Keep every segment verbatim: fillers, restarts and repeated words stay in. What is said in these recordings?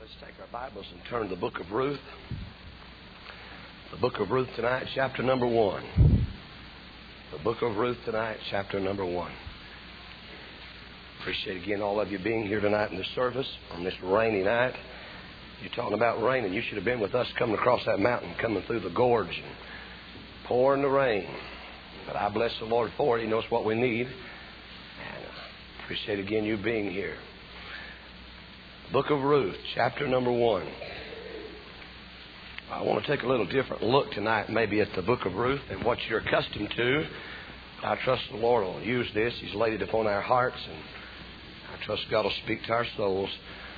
Let's take our Bibles and turn to the book of Ruth. The book of Ruth tonight, chapter number one. The book of Ruth tonight, chapter number one. Appreciate again all of you being here tonight in the service on this rainy night. You're talking about rain, and you should have been with us coming across that mountain, coming through the gorge and pouring the rain. But I bless the Lord for it. He knows what we need. And I appreciate again you being here. Book of Ruth, chapter number one. I want to take a little different look tonight maybe at the book of Ruth than what you're accustomed to. I trust the Lord will use this. He's laid it upon our hearts, and I trust God will speak to our souls.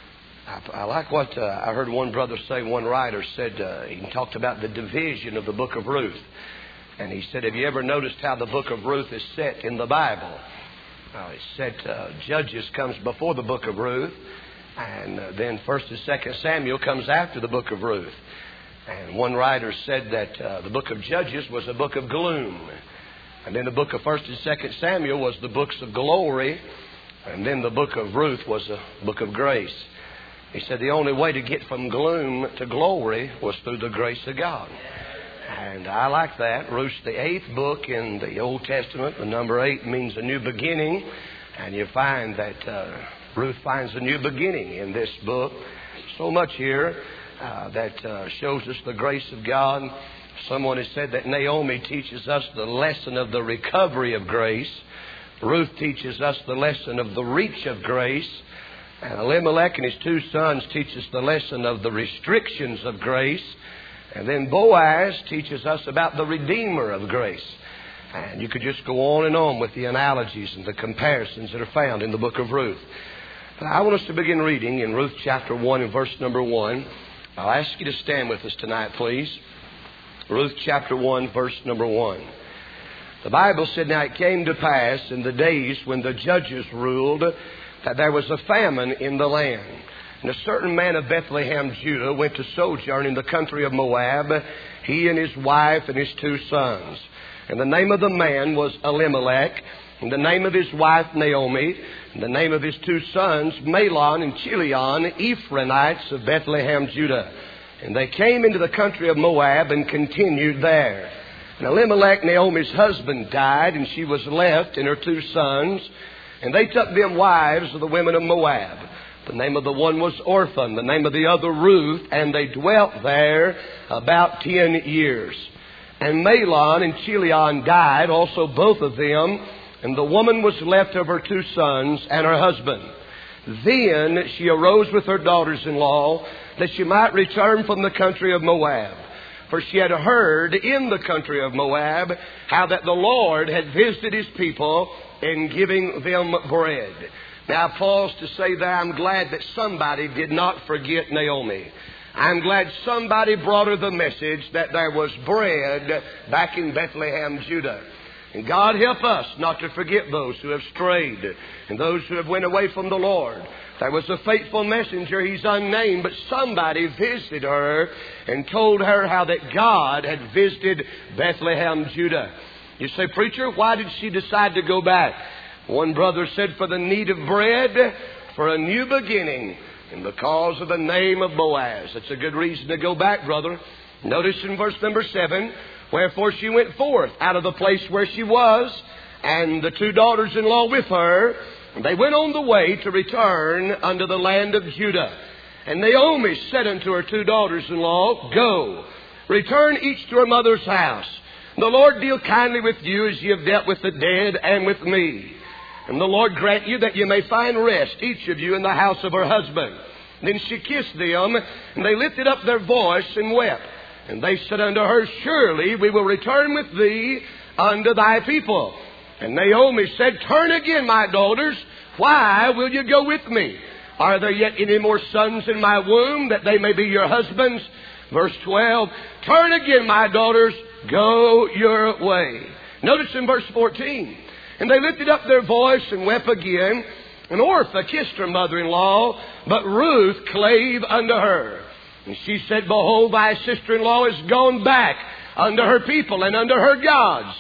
I, I like what uh, I heard one brother say, one writer said, uh, he talked about the division of the book of Ruth. And he said, have you ever noticed how the book of Ruth is set in the Bible? Uh, it's set, uh, Judges comes before the book of Ruth. And uh, then First and Second Samuel comes after the book of Ruth. And one writer said that uh, the book of Judges was a book of gloom. And then the book of First and Second Samuel was the books of glory. And then the book of Ruth was a book of grace. He said the only way to get from gloom to glory was through the grace of God. And I like that. Ruth's the eighth book in the Old Testament. The number eight means a new beginning. And you find that Uh, Ruth finds a new beginning in this book. So much here uh, that uh, shows us the grace of God. Someone has said that Naomi teaches us the lesson of the recovery of grace. Ruth teaches us the lesson of the reach of grace. And Elimelech and his two sons teach us the lesson of the restrictions of grace. And then Boaz teaches us about the Redeemer of grace. And you could just go on and on with the analogies and the comparisons that are found in the book of Ruth. I want us to begin reading in Ruth chapter one and verse number one. I'll ask you to stand with us tonight, please. Ruth chapter one, verse number one. The Bible said, now it came to pass in the days when the judges ruled that there was a famine in the land. And a certain man of Bethlehem, Judah, went to sojourn in the country of Moab, he and his wife and his two sons. And the name of the man was Elimelech, and the name of his wife Naomi, and the name of his two sons Mahlon and Chilion, Ephraimites of Bethlehem, Judah. And they came into the country of Moab and continued there. And Elimelech, Naomi's husband, died, and she was left and her two sons. And they took them wives of the women of Moab. The name of the one was Orphan, the name of the other Ruth, and they dwelt there about ten years. And Mahlon and Chilion died, also both of them, and the woman was left of her two sons and her husband. Then she arose with her daughters-in-law that she might return from the country of Moab. For she had heard in the country of Moab how that the Lord had visited his people in giving them bread. Now I pause to say that I'm glad that somebody did not forget Naomi. I'm glad somebody brought her the message that there was bread back in Bethlehem, Judah. And God help us not to forget those who have strayed and those who have went away from the Lord. There was a faithful messenger, he's unnamed, but somebody visited her and told her how that God had visited Bethlehem, Judah. You say, preacher, why did she decide to go back? One brother said, for the need of bread, for a new beginning, and because of the name of Boaz. That's a good reason to go back, brother. Notice in verse number seven, wherefore she went forth out of the place where she was, and the two daughters-in-law with her. And they went on the way to return unto the land of Judah. And Naomi said unto her two daughters-in-law, go, return each to her mother's house. The Lord deal kindly with you as ye have dealt with the dead and with me. And the Lord grant you that you may find rest, each of you, in the house of her husband. Then she kissed them, and they lifted up their voice and wept. And they said unto her, surely we will return with thee unto thy people. And Naomi said, turn again, my daughters. Why will you go with me? Are there yet any more sons in my womb, that they may be your husbands? Verse twelve, turn again, my daughters, go your way. Notice in verse fourteen, and they lifted up their voice and wept again. And Orpah kissed her mother-in-law, but Ruth clave unto her. And she said, behold, thy sister-in-law is gone back unto her people and unto her gods.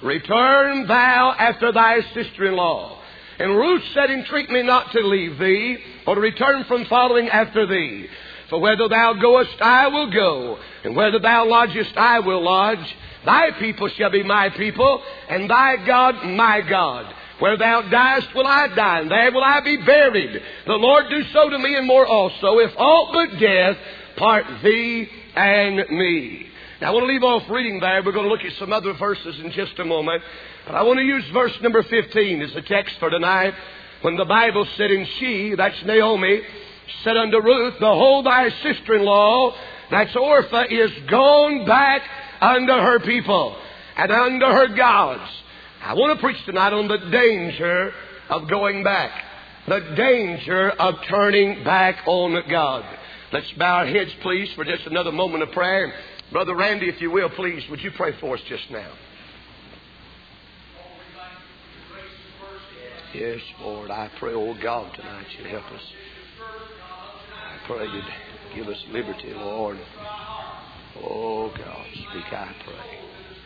Return thou after thy sister-in-law. And Ruth said, entreat me not to leave thee, or to return from following after thee. For whether thou goest, I will go, and whether thou lodgest, I will lodge. Thy people shall be my people, and thy God my God. Where thou diest will I die, and there will I be buried. The Lord do so to me and more also, if aught but death part thee and me. Now I want to leave off reading there. We're going to look at some other verses in just a moment. But I want to use verse number fifteen as the text for tonight. When the Bible said, and she, that's Naomi, said unto Ruth, behold, thy sister-in-law, that's Orpah, is gone back unto her people and unto her gods. I want to preach tonight on the danger of going back. The danger of turning back on God. Let's bow our heads, please, for just another moment of prayer. Brother Randy, if you will, please, would you pray for us just now? Yes, Lord, I pray, oh God, tonight you'd help us. I pray you'd give us liberty, Lord. Oh God, speak, I pray.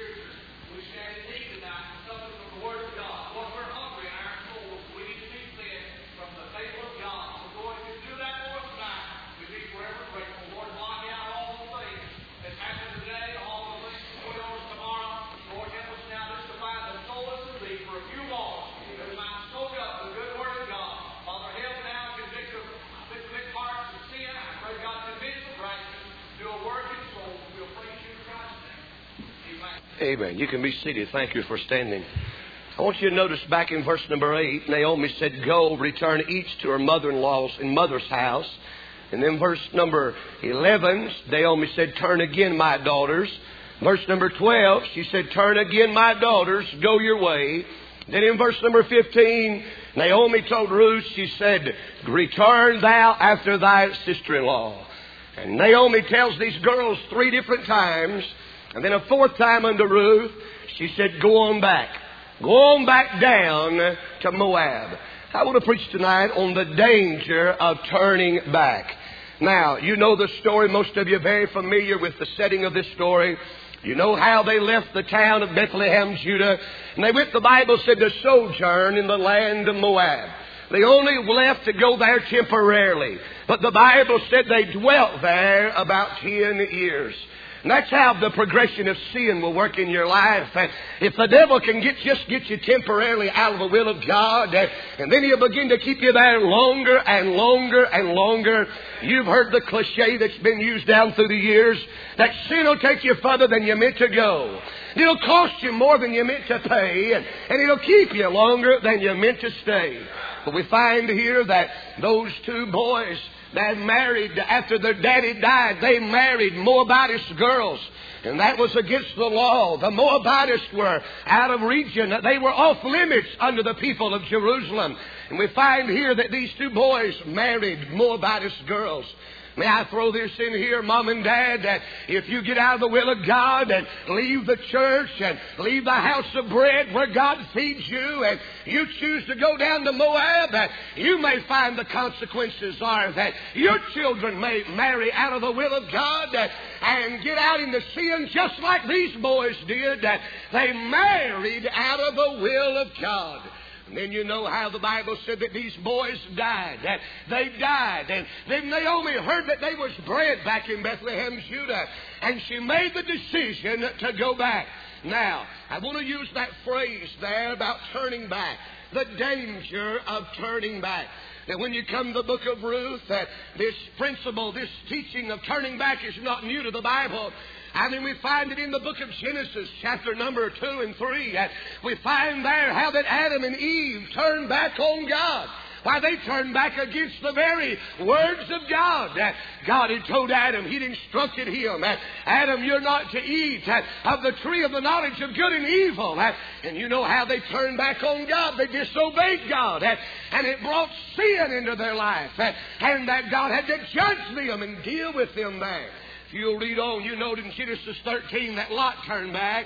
Amen. You can be seated. Thank you for standing. I want you to notice back in verse number eight, Naomi said, go, return each to her mother-in-law's and mother's house. And then verse number eleven, Naomi said, turn again, my daughters. Verse number twelve, she said, turn again, my daughters, go your way. Then in verse number fifteen, Naomi told Ruth, she said, return thou after thy sister-in-law. And Naomi tells these girls three different times. And then a fourth time unto Ruth, she said, go on back. Go on back down to Moab. I want to preach tonight on the danger of turning back. Now, you know the story. Most of you are very familiar with the setting of this story. You know how they left the town of Bethlehem, Judah. And they went, the Bible said, to sojourn in the land of Moab. They only left to go there temporarily. But the Bible said they dwelt there about ten years. And that's how the progression of sin will work in your life. And if the devil can get just get you temporarily out of the will of God, and then he'll begin to keep you there longer and longer and longer. You've heard the cliche that's been used down through the years, that sin will take you further than you meant to go. It'll cost you more than you meant to pay, and, and it'll keep you longer than you meant to stay. But we find here that those two boys that married after their daddy died, they married Moabitess girls. And that was against the law. The Moabitess were out of region. They were off limits under the people of Jerusalem. And we find here that these two boys married Moabitess girls. May I throw this in here, Mom and Dad, that if you get out of the will of God and leave the church and leave the house of bread where God feeds you, and you choose to go down to Moab, that you may find the consequences are that your children may marry out of the will of God and get out into sin just like these boys did, that they married out of the will of God. And then you know how the Bible said that these boys died. That they died. And then Naomi heard that they was bred back in Bethlehem, Judah. And she made the decision to go back. Now, I want to use that phrase there about turning back. The danger of turning back. That when you come to the book of Ruth, that this principle, this teaching of turning back is not new to the Bible. And then we find it in the book of Genesis, chapter number two and three. And we find there how that Adam and Eve turned back on God. Why, they turned back against the very words of God. That God had told Adam, He'd instructed him, that Adam, you're not to eat of the tree of the knowledge of good and evil. And you know how they turned back on God. They disobeyed God. And it brought sin into their life. And that God had to judge them and deal with them there. If you'll read on, you know in Genesis thirteen that Lot turned back.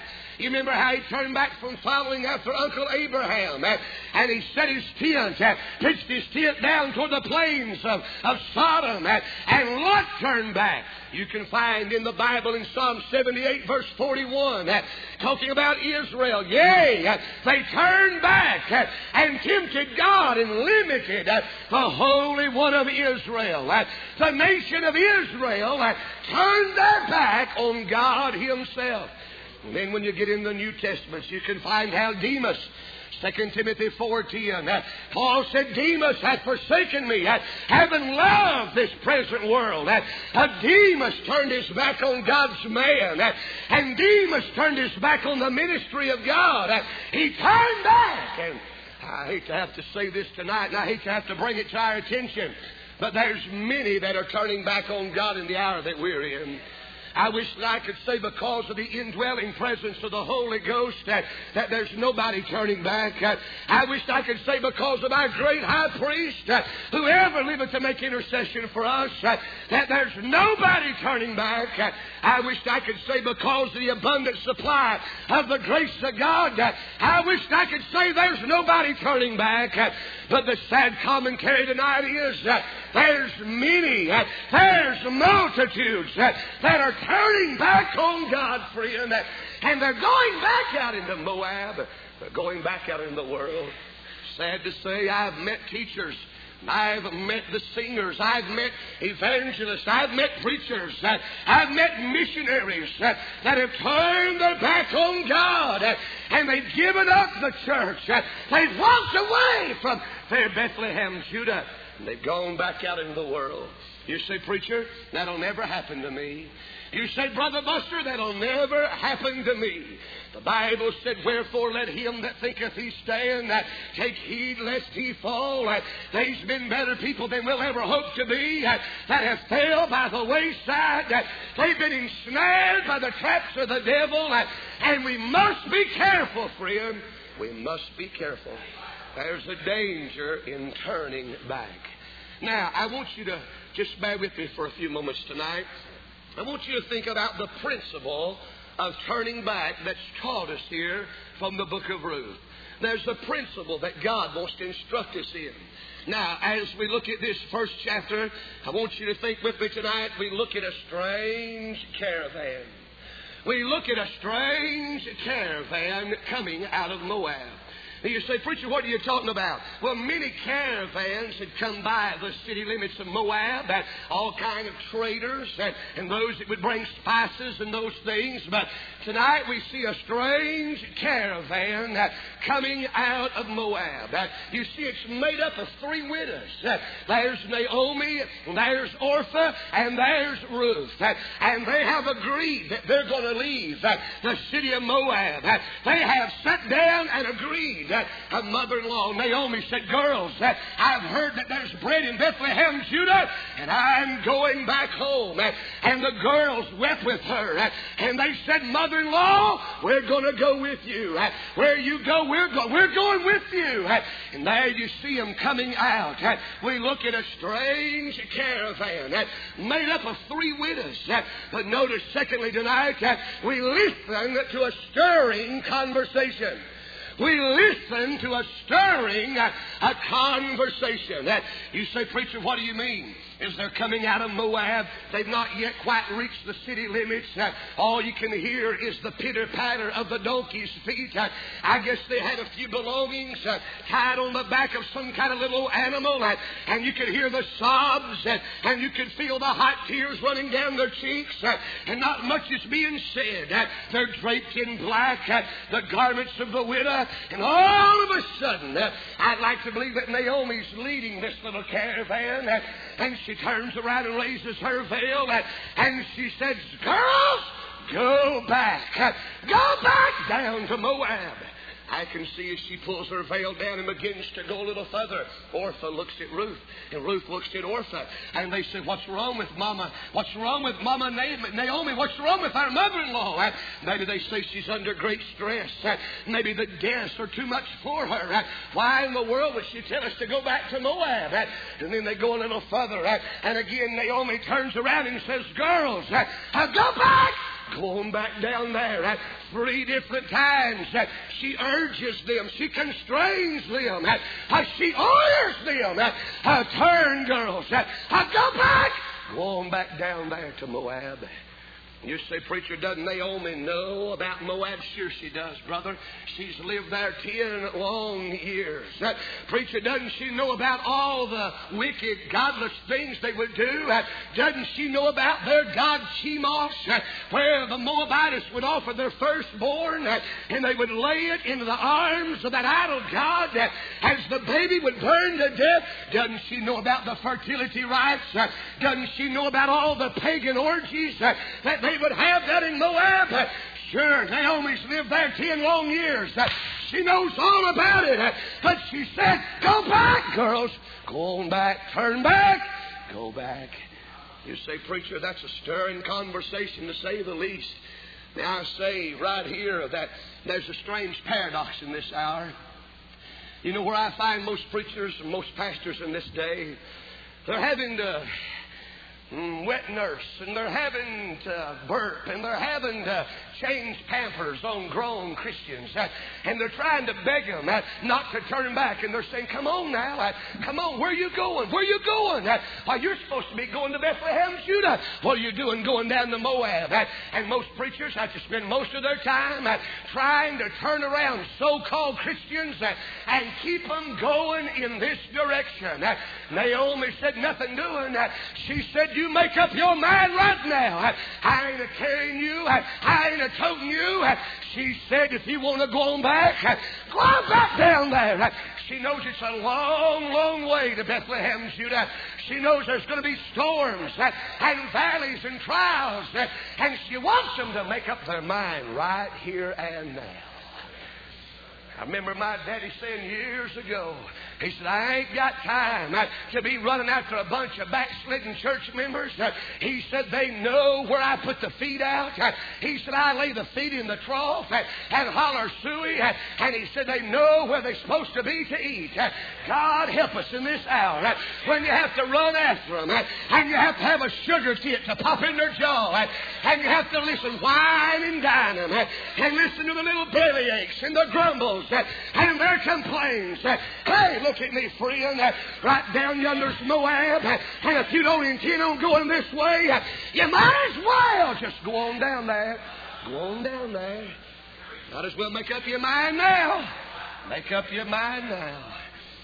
You remember how he turned back from following after Uncle Abraham, and, and he set his tent, and pitched his tent down toward the plains of, of Sodom, and, and Lot turned back. You can find in the Bible in Psalm seventy-eight verse forty-one, uh, talking about Israel. Yea, uh, they turned back uh, and tempted God and limited uh, the Holy One of Israel. Uh, the nation of Israel uh, turned their back on God Himself. And then when you get in the New Testament, you can find how Demas, Second Timothy four ten, uh, Paul said, Demas hath forsaken me, uh, having loved this present world. Uh, uh, Demas turned his back on God's man, uh, and Demas turned his back on the ministry of God. Uh, he turned back. And I hate to have to say this tonight, and I hate to have to bring it to our attention, but there's many that are turning back on God in the hour that we're in. I wish that I could say because of the indwelling presence of the Holy Ghost that, that there's nobody turning back. Uh, I wish I could say because of our great high priest, uh, who ever liveth to make intercession for us, uh, that there's nobody turning back. Uh, I wish I could say because of the abundant supply of the grace of God, uh, I wish I could say there's nobody turning back. Uh, but the sad commentary tonight is uh, there's many, uh, there's multitudes uh, that are turning back on God, friend, and they're going back out into Moab. They're going back out in the world. Sad to say, I've met teachers, I've met the singers, I've met evangelists, I've met preachers, I've met missionaries that have turned their back on God, and they've given up the church. They've walked away from their Bethlehem, Judah, and they've gone back out into the world. You say, preacher, that'll never happen to me. You say, Brother Buster, that'll never happen to me. The Bible said, wherefore let him that thinketh he stand uh, take heed lest he fall. Uh, there's been better people than we'll ever hope to be uh, that have failed by the wayside. Uh, they've been ensnared by the traps of the devil. Uh, and we must be careful, friend. We must be careful. There's a danger in turning back. Now, I want you to just bear with me for a few moments tonight. I want you to think about the principle of turning back that's taught us here from the book of Ruth. There's a principle that God wants to instruct us in. Now, as we look at this first chapter, I want you to think with me tonight, we look at a strange caravan. We look at a strange caravan coming out of Moab. You say, preacher, what are you talking about? Well, many caravans had come by the city limits of Moab, and all kind of traders and, and those that would bring spices and those things. But tonight we see a strange caravan uh, coming out of Moab. Uh, you see, it's made up of three widows. Uh, there's Naomi, there's Orpah, and there's Ruth. Uh, and they have agreed that they're going to leave uh, the city of Moab. Uh, they have sat down and agreed. Uh, her mother-in-law, Naomi, said, girls, uh, I've heard that there's bread in Bethlehem, Judah, and I'm going back home. Uh, and the girls wept with her. Uh, and they said, mother-in-law, we're going to go with you. Uh, where you go, we're, go- we're going with you. Uh, and there you see them coming out. Uh, we look at a strange caravan uh, made up of three widows. Uh, but notice, secondly, tonight, uh, we listen to a stirring conversation. We listen to a stirring uh, a conversation. Uh, you say, preacher, what do you mean? Is they're coming out of Moab. They've not yet quite reached the city limits. Uh, all you can hear is the pitter-patter of the donkey's feet. Uh, I guess they had a few belongings uh, tied on the back of some kind of little animal. Uh, and you could hear the sobs. Uh, and you could feel the hot tears running down their cheeks. Uh, and not much is being said. Uh, they're draped in black. Uh, the garments of the widow. And all of a sudden, uh, I'd like to believe that Naomi's leading this little caravan. Uh, and she turns around and raises her veil. Uh, and she says, girls, go back. Uh, go back down to Moab. I can see as she pulls her veil down and begins to go a little further. Orpah looks at Ruth, and Ruth looks at Orpah. And they say, what's wrong with Mama? What's wrong with Mama Naomi? What's wrong with our mother-in-law? Uh, maybe they say she's under great stress. Uh, maybe the deaths are too much for her. Uh, why in the world would she tell us to go back to Moab? Uh, and then they go a little further. Uh, and again, Naomi turns around and says, girls, uh, uh, go back going back down there. Uh, three different times uh, she urges them. She constrains them. Uh, uh, she orders them. Uh, uh, turn, girls. Uh, uh, go back. Going back down there to Moab. You say, preacher, doesn't Naomi know about Moab? Sure she does, brother. She's lived there ten long years. Uh, preacher, doesn't she know about all the wicked, godless things they would do? Uh, doesn't she know about their god Chemosh, uh, where the Moabites would offer their firstborn, uh, and they would lay it into the arms of that idol god uh, as the baby would burn to death? Doesn't she know about the fertility rites? Uh, doesn't she know about all the pagan orgies uh, that they would have that in Moab? Uh, sure, Naomi's lived there ten long years. Uh, she knows all about it. Uh, but she said, go back, girls. Go on back. Turn back. Go back. You say, preacher, that's a stirring conversation to say the least. Now I say right here that there's a strange paradox in this hour. You know where I find most preachers and most pastors in this day? They're having to Mm, wet nurse, and they're having to burp, and they're having to change Pampers on grown Christians, uh, and they're trying to beg them uh, not to turn back, and they're saying, come on now, uh, come on, where are you going? Where are you going? Uh, uh, you're supposed to be going to Bethlehem, Judah. What are you doing going down to Moab? Uh, and most preachers have to spend most of their time uh, trying to turn around so-called Christians uh, and keep them going in this direction. Uh, Naomi said, nothing doing. Uh, she said, you make up your mind right now. Uh, I ain't a-carrying you. Uh, I ain't a-toting you. Uh, she said, if you want to go on back, uh, go on back down there. Uh, she knows it's a long, long way to Bethlehem, Judah. She knows there's going to be storms uh, and valleys and trials. Uh, and she wants them to make up their mind right here and now. I remember my daddy saying years ago, he said, I ain't got time uh, to be running after a bunch of backslidden church members. Uh, he said, they know where I put the feet out. Uh, he said, I lay the feet in the trough uh, and holler suey. Uh, and he said, they know where they're supposed to be to eat. Uh, God help us in this hour uh, when you have to run after them uh, and you have to have a sugar kit to pop in their jaw uh, and you have to listen, whine and dine them uh, and listen to the little belly aches and the grumbles uh, and their complaints. Uh, hey, look at me, friend. Uh, right down yonder's Moab. Uh, and if you don't intend on going this way, uh, you might as well just go on down there. Go on down there. Might as well make up your mind now. Make up your mind now.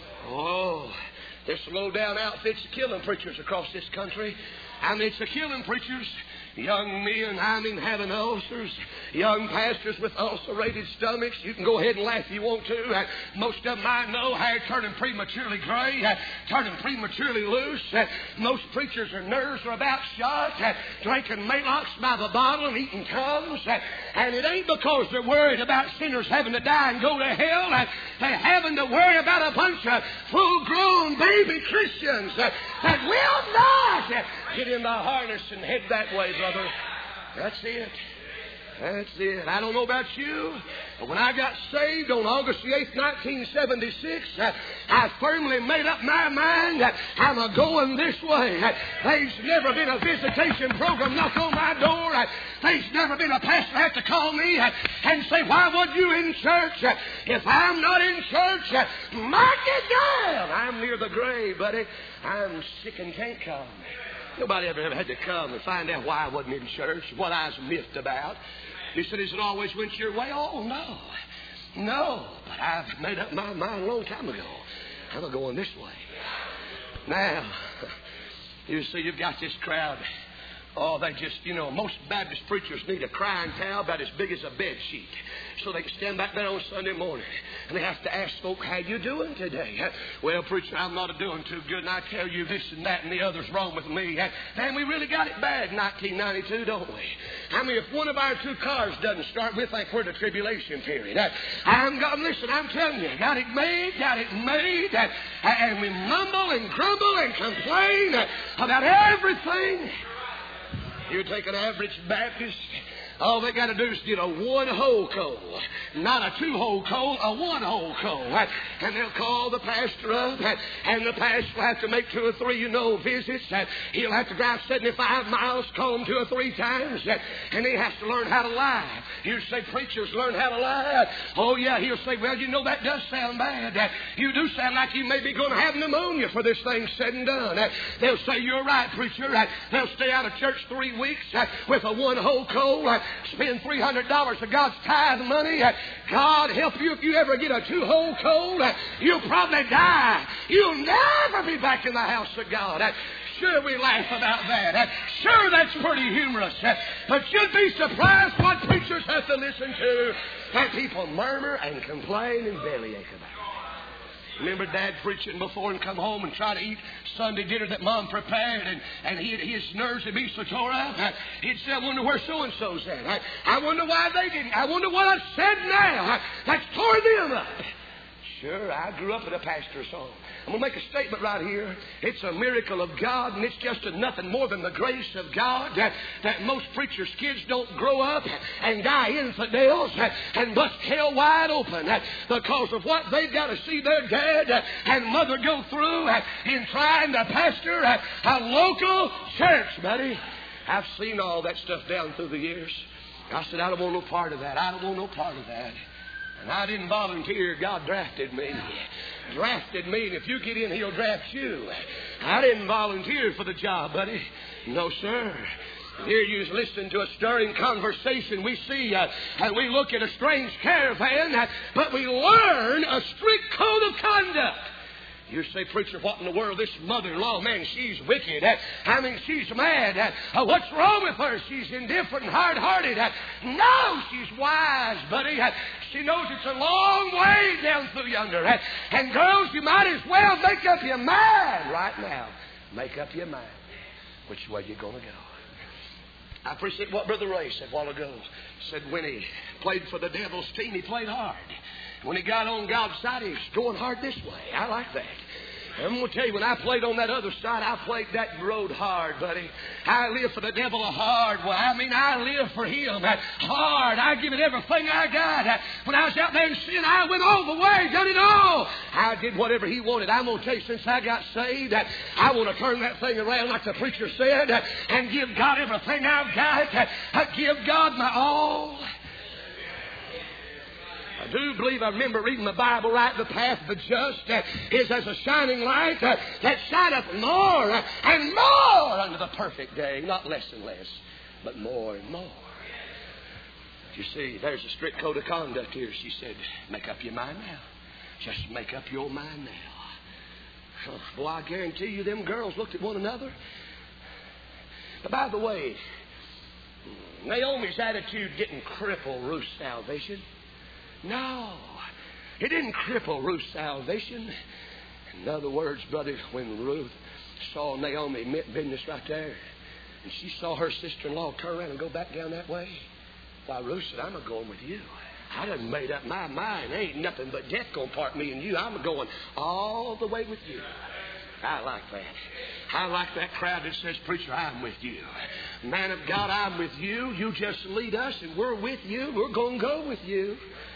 Oh, this low-down outfit's killing preachers across this country. I mean, it's a killing preachers. Young men, I mean, having ulcers. Young pastors with ulcerated stomachs. You can go ahead and laugh if you want to. Uh, most of them I know, hair turning prematurely gray, uh, turning prematurely loose. Uh, most preachers' their nerves are about shot, uh, drinking Maalox by the bottle and eating Tums. Uh, and it ain't because they're worried about sinners having to die and go to hell. Uh, they're having to worry about a bunch of full-grown baby Christians uh, that will not uh, get in the harness and head that way, brother. That's it. That's it. I don't know about you, but when I got saved on August the eighth, nineteen seventy-six, uh, I firmly made up my mind that I'm a-going this way. Uh, there's never been a visitation program knock on my door. Uh, there's never been a pastor have to call me uh, and say, why would you in church? Uh, if I'm not in church, uh, mark it down. I'm near the grave, buddy. I'm sick and can't come. Nobody ever, ever had to come and find out why I wasn't in church, what I was miffed about. You said, has it always went your way? Oh, no. No. But I've made up my mind a long time ago. I'm going this way. Now, you see, you've got this crowd. Oh, they just, you know, most Baptist preachers need a crying towel about as big as a bed sheet so they can stand back there on Sunday morning. And they have to ask folk, how you doing today? Well, preacher, I'm not doing too good, and I tell you this and that and the other's wrong with me. And we really got it bad in nineteen ninety-two, don't we? I mean, if one of our two cars doesn't start, we think we're in the tribulation period. I'm God, listen, I'm telling you, got it made, got it made, and we mumble and grumble and complain about everything. You take an average Baptist, All they got to do is get a one-hole coal. Not a two-hole coal, a one-hole coal. And they'll call the pastor up, and the pastor will have to make two or three, you know, visits. He'll have to drive seventy-five miles, call them two or three times, and he has to learn how to lie. You say, preachers learn how to lie. Oh, yeah, he'll say, well, you know, that does sound bad. You do sound like you may be going to have pneumonia for this thing said and done. They'll say, you're right, preacher. They'll stay out of church three weeks with a one-hole coal. Spend three hundred dollars of God's tithe money. God help you if you ever get a two-hole coal. You'll probably die. You'll never be back in the house of God. Sure, we laugh about that. Sure, that's pretty humorous. But you'd be surprised what preachers have to listen to. And people murmur and complain and bellyache about it. Remember Dad preaching before and come home and try to eat Sunday dinner that Mom prepared, and, and he, his nerves would be so tore up. He'd say, I wonder where so-and-so's at. I, I wonder why they didn't. I wonder what I said now. That's tore them up. Sure, I grew up in a pastor's home. I'm going to make a statement right here. It's a miracle of God, and it's just a nothing more than the grace of God that, that most preachers' kids don't grow up and die infidels and bust hell wide open because of what they've got to see their dad and mother go through in trying to pastor a local church, buddy. I've seen all that stuff down through the years. I said, I don't want no part of that. I don't want no part of that. And I didn't volunteer. God drafted me. Drafted me, and if you get in, He'll draft you. I didn't volunteer for the job, buddy. No, sir. Here you're listening to a stirring conversation. We see uh, and we look at a strange caravan, uh, but we learn a strict code of conduct. You say, preacher, what in the world? This mother-in-law, man, she's wicked. Uh, I mean, she's mad. Uh, uh, what's wrong with her? She's indifferent and hard-hearted. Uh, no, she's wise, buddy. Uh, she knows it's a long way down through yonder. Uh, and girls, you might as well make up your mind right now. Make up your mind which way you're going to go. I appreciate what Brother Ray said a while ago. He said when he played for the Devil's team, he played hard. When he got on God's side, he was going hard this way. I like that. I'm going to tell you, when I played on that other side, I played that road hard, buddy. I lived for the devil a hard way. I mean, I lived for him hard. I give it everything I got. When I was out there in sin, I went all the way, done it all. I did whatever he wanted. I'm going to tell you, since I got saved, I want to turn that thing around like the preacher said and give God everything I've got. I give God my all. I do believe, I remember reading the Bible right, the path of the just uh, is as a shining light uh, that shineth more uh, and more unto the perfect day. Not less and less, but more and more. You see, there's a strict code of conduct here. She said, make up your mind now. Just make up your mind now. Oh, boy, I guarantee you them girls looked at one another. But by the way, Naomi's attitude didn't cripple Ruth's salvation. No, it didn't cripple Ruth's salvation. In other words, brother, when Ruth saw Naomi meant business right there, and she saw her sister-in-law turn around and go back down that way, why, Ruth said, I'm a-going with you. I done made up my mind. Ain't nothing but death going to part me and you. I'm a-going all the way with you. I like that. I like that crowd that says, preacher, I'm with you. Man of God, I'm with you. You just lead us, and we're with you. We're going to go with you.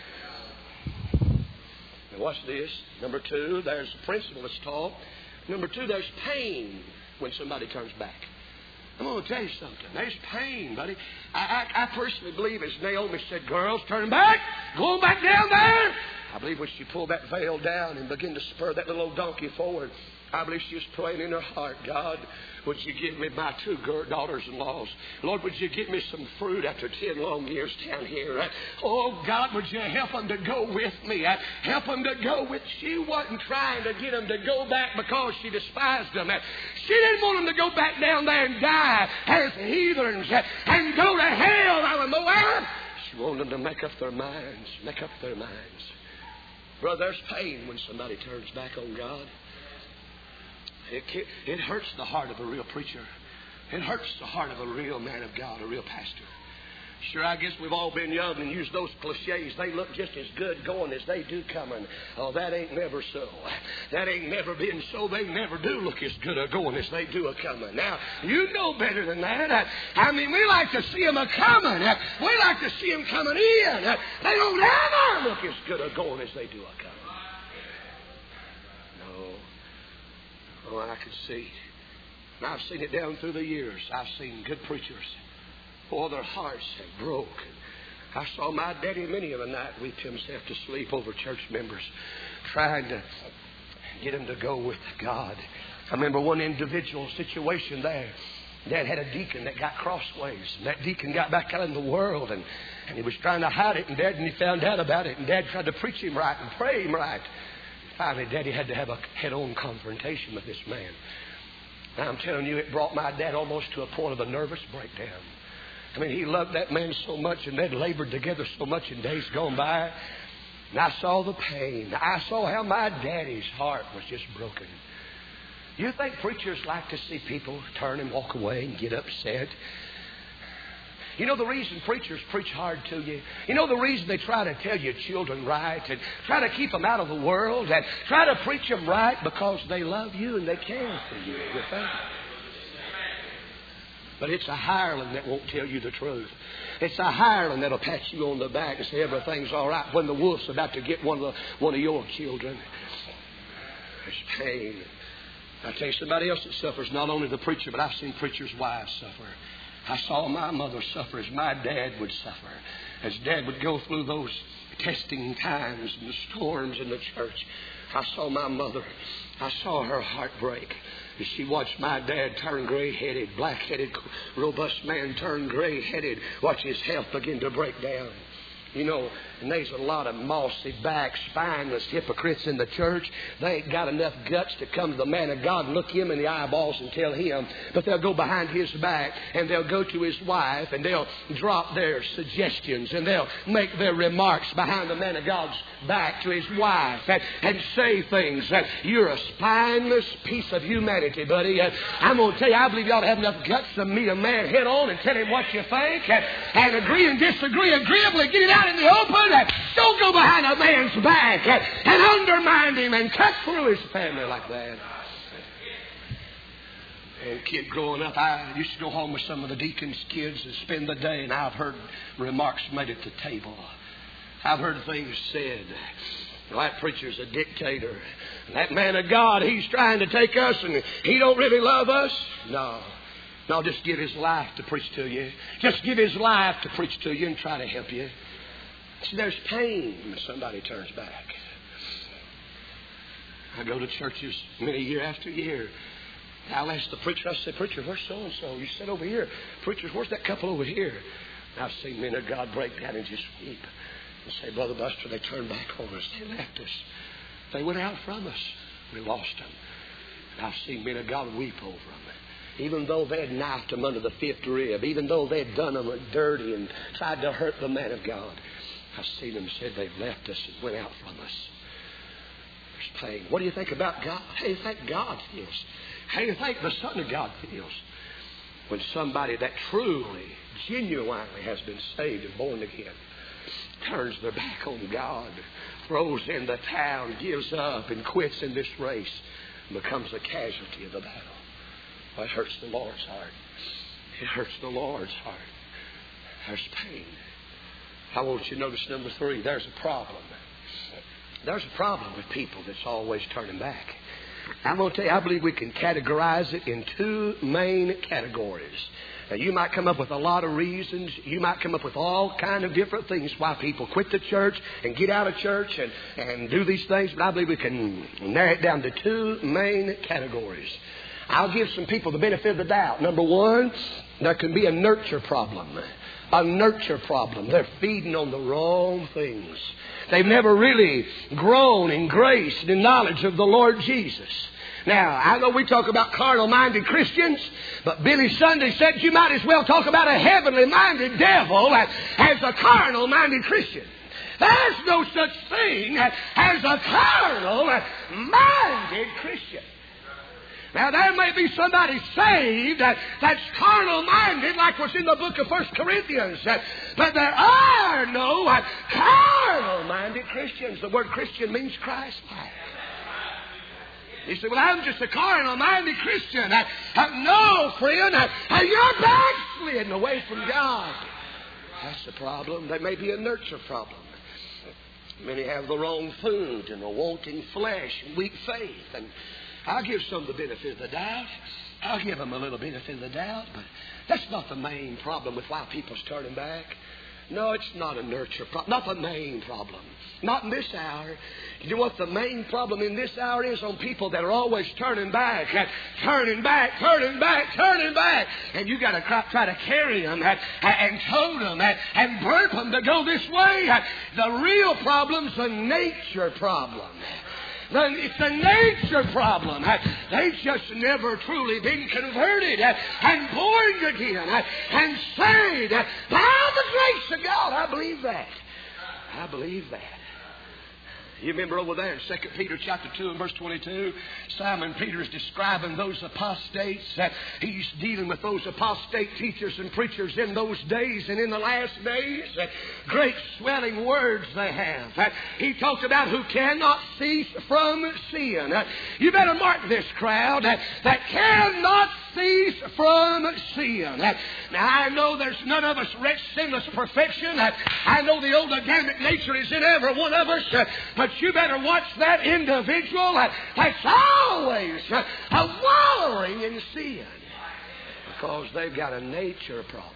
Now watch this. Number two, there's a principle that's taught. Number two, there's pain when somebody turns back. I'm going to tell you something. There's pain, buddy. I, I, I personally believe, as Naomi said, girls, turn back. Go back down there. I believe when she pulled that veil down and began to spur that little old donkey forward, I believe she was praying in her heart, God, would you give me my two daughters-in-laws? Lord, would you give me some fruit after ten long years down here? Oh, God, would you help them to go with me? Help them to go with... She wasn't trying to get them to go back because she despised them. She didn't want them to go back down there and die as heathens and go to hell out of Moab. She wanted them to make up their minds, make up their minds. Brother, there's pain when somebody turns back on God. It, it hurts the heart of a real preacher. It hurts the heart of a real man of God, a real pastor. Sure, I guess we've all been young and used those cliches. They look just as good going as they do coming. Oh, that ain't never so. That ain't never been so. They never do look as good a going as they do a coming. Now, you know better than that. I mean, we like to see them a coming. We like to see them coming in. They don't ever look as good a going as they do a coming. No. Oh, I could see. And I've seen it down through the years. I've seen good preachers. Oh, their hearts have broke. I saw my daddy many of a night weep himself to sleep over church members, trying to get them to go with God. I remember one individual situation there. Dad had a deacon that got crossways, and that deacon got back out in the world, and, and he was trying to hide it, and Dad and he found out about it, and Dad tried to preach him right and pray him right. Finally, Daddy had to have a head-on confrontation with this man. Now, I'm telling you, it brought my dad almost to a point of a nervous breakdown. I mean, he loved that man so much, and they'd labored together so much in days gone by. And I saw the pain. I saw how my daddy's heart was just broken. You think preachers like to see people turn and walk away and get upset? You know the reason preachers preach hard to you? You know the reason they try to tell your children right and try to keep them out of the world and try to preach them right? Because they love you and they care for you. You think? But it's a hireling that won't tell you the truth. It's a hireling that'll pat you on the back and say everything's all right when the wolf's about to get one of the, one of your children. There's pain. I tell you, somebody else that suffers, not only the preacher, but I've seen preachers' wives suffer. I saw my mother suffer as my dad would suffer. As Dad would go through those testing times and the storms in the church, I saw my mother. I saw her heart break. As she watched my dad turn gray-headed, black-headed, robust man turn gray-headed, watch his health begin to break down. You know, and there's a lot of mossy-backed, spineless hypocrites in the church. They ain't got enough guts to come to the man of God and look him in the eyeballs and tell him. But they'll go behind his back and they'll go to his wife and they'll drop their suggestions and they'll make their remarks behind the man of God's back to his wife and, and say things that you're a spineless piece of humanity, buddy. And I'm going to tell you, I believe you ought to have enough guts to meet a man head on and tell him what you think and, and agree and disagree agreeably. Get it out in the open. And don't go behind a man's back and, and undermine him and cut through his family like that. And kid growing up, I used to go home with some of the deacon's kids and spend the day, and I've heard remarks made at the table. I've heard things said. That preacher's a dictator. That man of God, he's trying to take us and he don't really love us. No. No, just give his life to preach to you. Just give his life to preach to you and try to help you. See, there's pain when somebody turns back. I go to churches many year after year. I'll ask the preacher, I say, preacher, where's so-and-so? You sit over here. Preachers, where's that couple over here? And I've seen men of God break down and just weep. And say, Brother Buster, they turned back on us. They left us. They went out from us. We lost them. And I've seen men of God weep over them. Even though they had knifed them under the fifth rib. Even though they had done them dirty and tried to hurt the man of God. I've seen them said they've left us and went out from us. There's pain. What do you think about God? How do you think God feels? How do you think the Son of God feels? When somebody that truly, genuinely has been saved and born again turns their back on God, throws in the towel, gives up and quits in this race and becomes a casualty of the battle. Well, it hurts the Lord's heart. It hurts the Lord's heart. There's pain. I want you to notice number three, there's a problem. There's a problem with people that's always turning back. I'm going to tell you, I believe we can categorize it in two main categories. Now, you might come up with a lot of reasons. You might come up with all kind of different things why people quit the church and get out of church and, and do these things. But I believe we can narrow it down to two main categories. I'll give some people the benefit of the doubt. Number one, there can be a nurture problem. A nurture problem. They're feeding on the wrong things. They've never really grown in grace and in knowledge of the Lord Jesus. Now, I know we talk about carnal-minded Christians, but Billy Sunday said you might as well talk about a heavenly-minded devil as, as a carnal-minded Christian. There's no such thing as a carnal-minded Christian. Now, there may be somebody saved that, that's carnal-minded, like was in the book of First Corinthians. But there are no carnal-minded Christians. The word Christian means Christ-like. You say, well, I'm just a carnal-minded Christian. I, I, no, friend, I, you're backsliding away from God. That's the problem. There may be a nurture problem. Many have the wrong food and a wanting flesh and weak faith. And I'll give some the benefit of the doubt. I'll give them a little benefit of the doubt. But that's not the main problem with why people's turning back. No, it's not a nurture problem. Not the main problem. Not in this hour. You know what the main problem in this hour is on people that are always turning back, turning back, turning back, turning back. And you got to try to carry them and, and tote them and, and burp them to go this way. The real problem's a nature problem. It's a nature problem. They've just never truly been converted and born again and saved by the grace of God. I believe that. I believe that. You remember over there in Second Peter chapter two and verse twenty-two, Simon Peter is describing those apostates. Uh, he's dealing with those apostate teachers and preachers in those days and in the last days. Uh, great swelling words they have. Uh, he talks about who cannot cease from sin. Uh, you better mark this crowd uh, that cannot cease from sin. Uh, now I know there's none of us reach sinless perfection. Uh, I know the old Adamic nature is in every one of us. Uh, but you better watch that individual that's always a wallowing in sin because they've got a nature problem.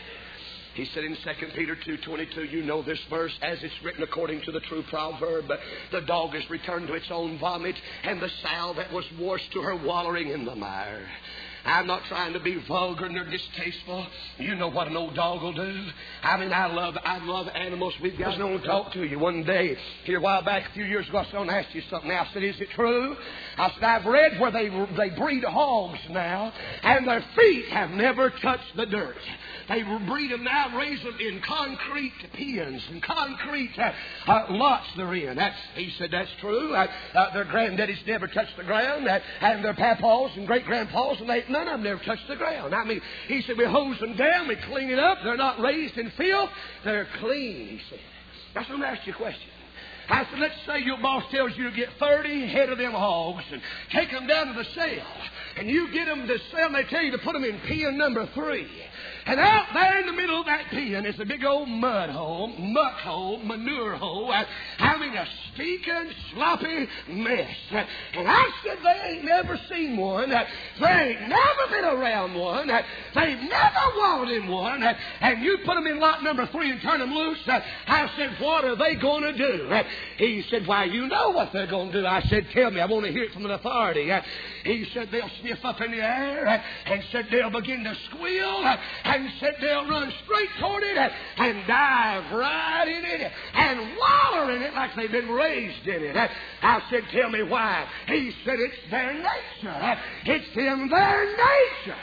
He said in Second Peter two twenty-two, you know this verse, as it's written according to the true proverb, the dog is returned to its own vomit, and the sow that was washed to her wallowing in the mire. I'm not trying to be vulgar nor distasteful. You know what an old dog will do. I mean, I love I love animals. We've got to talk to you one day. Here a while back, a few years ago, I was going to ask you something. I said, is it true? I said, I've read where they, they breed hogs now, and their feet have never touched the dirt. They breed them now, raise them in concrete pens and concrete uh, uh, lots they're in. That's, he said, that's true. Uh, uh, their granddaddies never touched the ground, uh, and their papaws and great-grandpas, and they, none of them never touched the ground. I mean, he said, we hose them down, we clean it up. They're not raised in filth. They're clean, he said. That's what I'm going to ask you a question. I said, let's say your boss tells you to get thirty head of them hogs and take them down to the sale. And you get them to sell, and they tell you to put them in pen number three. And out there in the middle of that pen is a big old mud hole, muck hole, manure hole. I mean, a stinking, sloppy mess. And I said, they ain't never seen one. They ain't never been around one. They've never wallowed in one. And you put them in lot number three and turn them loose. I said, what are they going to do? He said, why, you know what they're going to do. I said, tell me. I want to hear it from an authority. He said, they'll sniff up in the air and said they'll begin to squeal. And said they'll run straight toward it and dive right in it and wallow in it like they've been raised in it. I said, tell me why. He said, it's their nature. It's in their nature.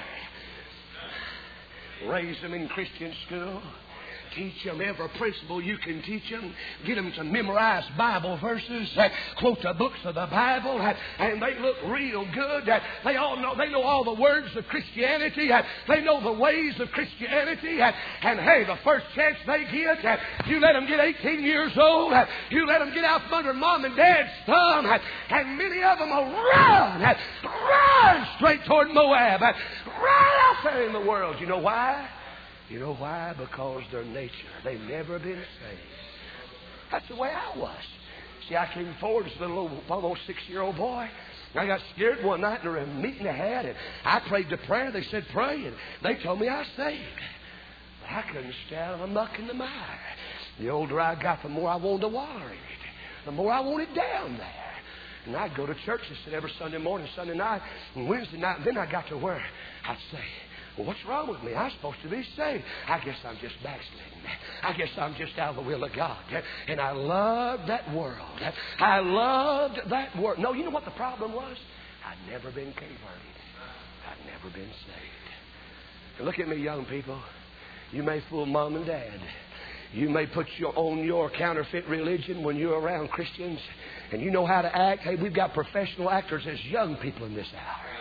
Raise them in Christian school. Teach them every principle you can teach them. Get them to memorize Bible verses, uh, quote the books of the Bible, uh, and they look real good. Uh, they all know. They know all the words of Christianity. Uh, they know the ways of Christianity. Uh, and hey, the first chance they get, uh, you let them get eighteen years old. Uh, you let them get out from under mom and dad's thumb, uh, and many of them will run, uh, run straight toward Moab, uh, right out there in the world. You know why? You know why? Because their nature. They've never been saved. That's the way I was. See, I came forward as a little, almost six-year-old boy. I got scared one night in a meeting they had, and I prayed the prayer. They said, pray, and they told me I was saved. But I couldn't stand the muck in the mire. The older I got, the more I wanted to water in it. The more I wanted down there. And I'd go to church, I said, every Sunday morning, Sunday night, and Wednesday night. And then I got to where I'd say, well, what's wrong with me? I'm supposed to be saved. I guess I'm just backsliding. I guess I'm just out of the will of God. And I loved that world. I loved that world. No, you know what the problem was? I'd never been converted. I'd never been saved. And look at me, young people. You may fool mom and dad. You may put your, on your counterfeit religion when you're around Christians. And you know how to act. Hey, we've got professional actors as young people in this hour.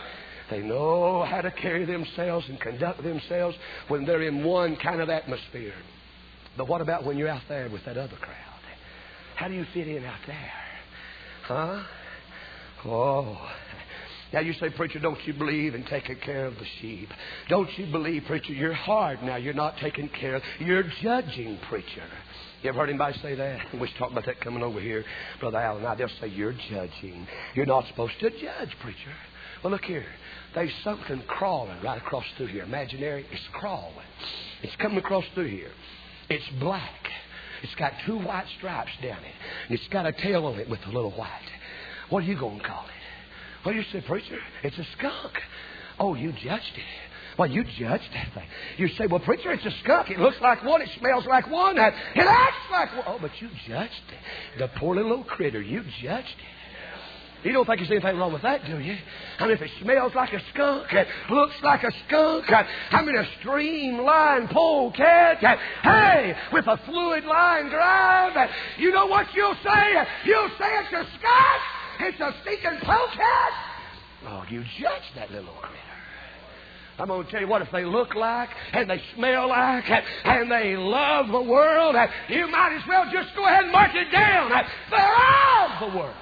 They know how to carry themselves and conduct themselves when they're in one kind of atmosphere. But what about when you're out there with that other crowd? How do you fit in out there? Huh? Oh. Now you say, preacher, don't you believe in taking care of the sheep? Don't you believe, preacher, you're hard now. You're not taking care of. You're judging, preacher. You ever heard anybody say that? We was talking about that coming over here. Brother Al and I, they'll say, you're judging. You're not supposed to judge, preacher. Well, look here. There's something crawling right across through here. Imaginary. It's crawling. It's coming across through here. It's black. It's got two white stripes down it. And it's got a tail on it with a little white. What are you going to call it? Well, you say, preacher, it's a skunk. Oh, you judged it. Well, you judged that thing. You say, well, preacher, it's a skunk. It looks like one. It smells like one. It acts like one. Oh, but you judged it. The poor little old critter, you judged it. You don't think there's anything wrong with that, do you? I mean, if it smells like a skunk, it looks like a skunk, I mean, a streamlined polecat, hey, with a fluid line drive, you know what you'll say? You'll say it's a skunk. It's a stinking polecat. Oh, you judge that little critter. I'm going to tell you what, if they look like and they smell like and they love the world, you might as well just go ahead and mark it down. They're of the world.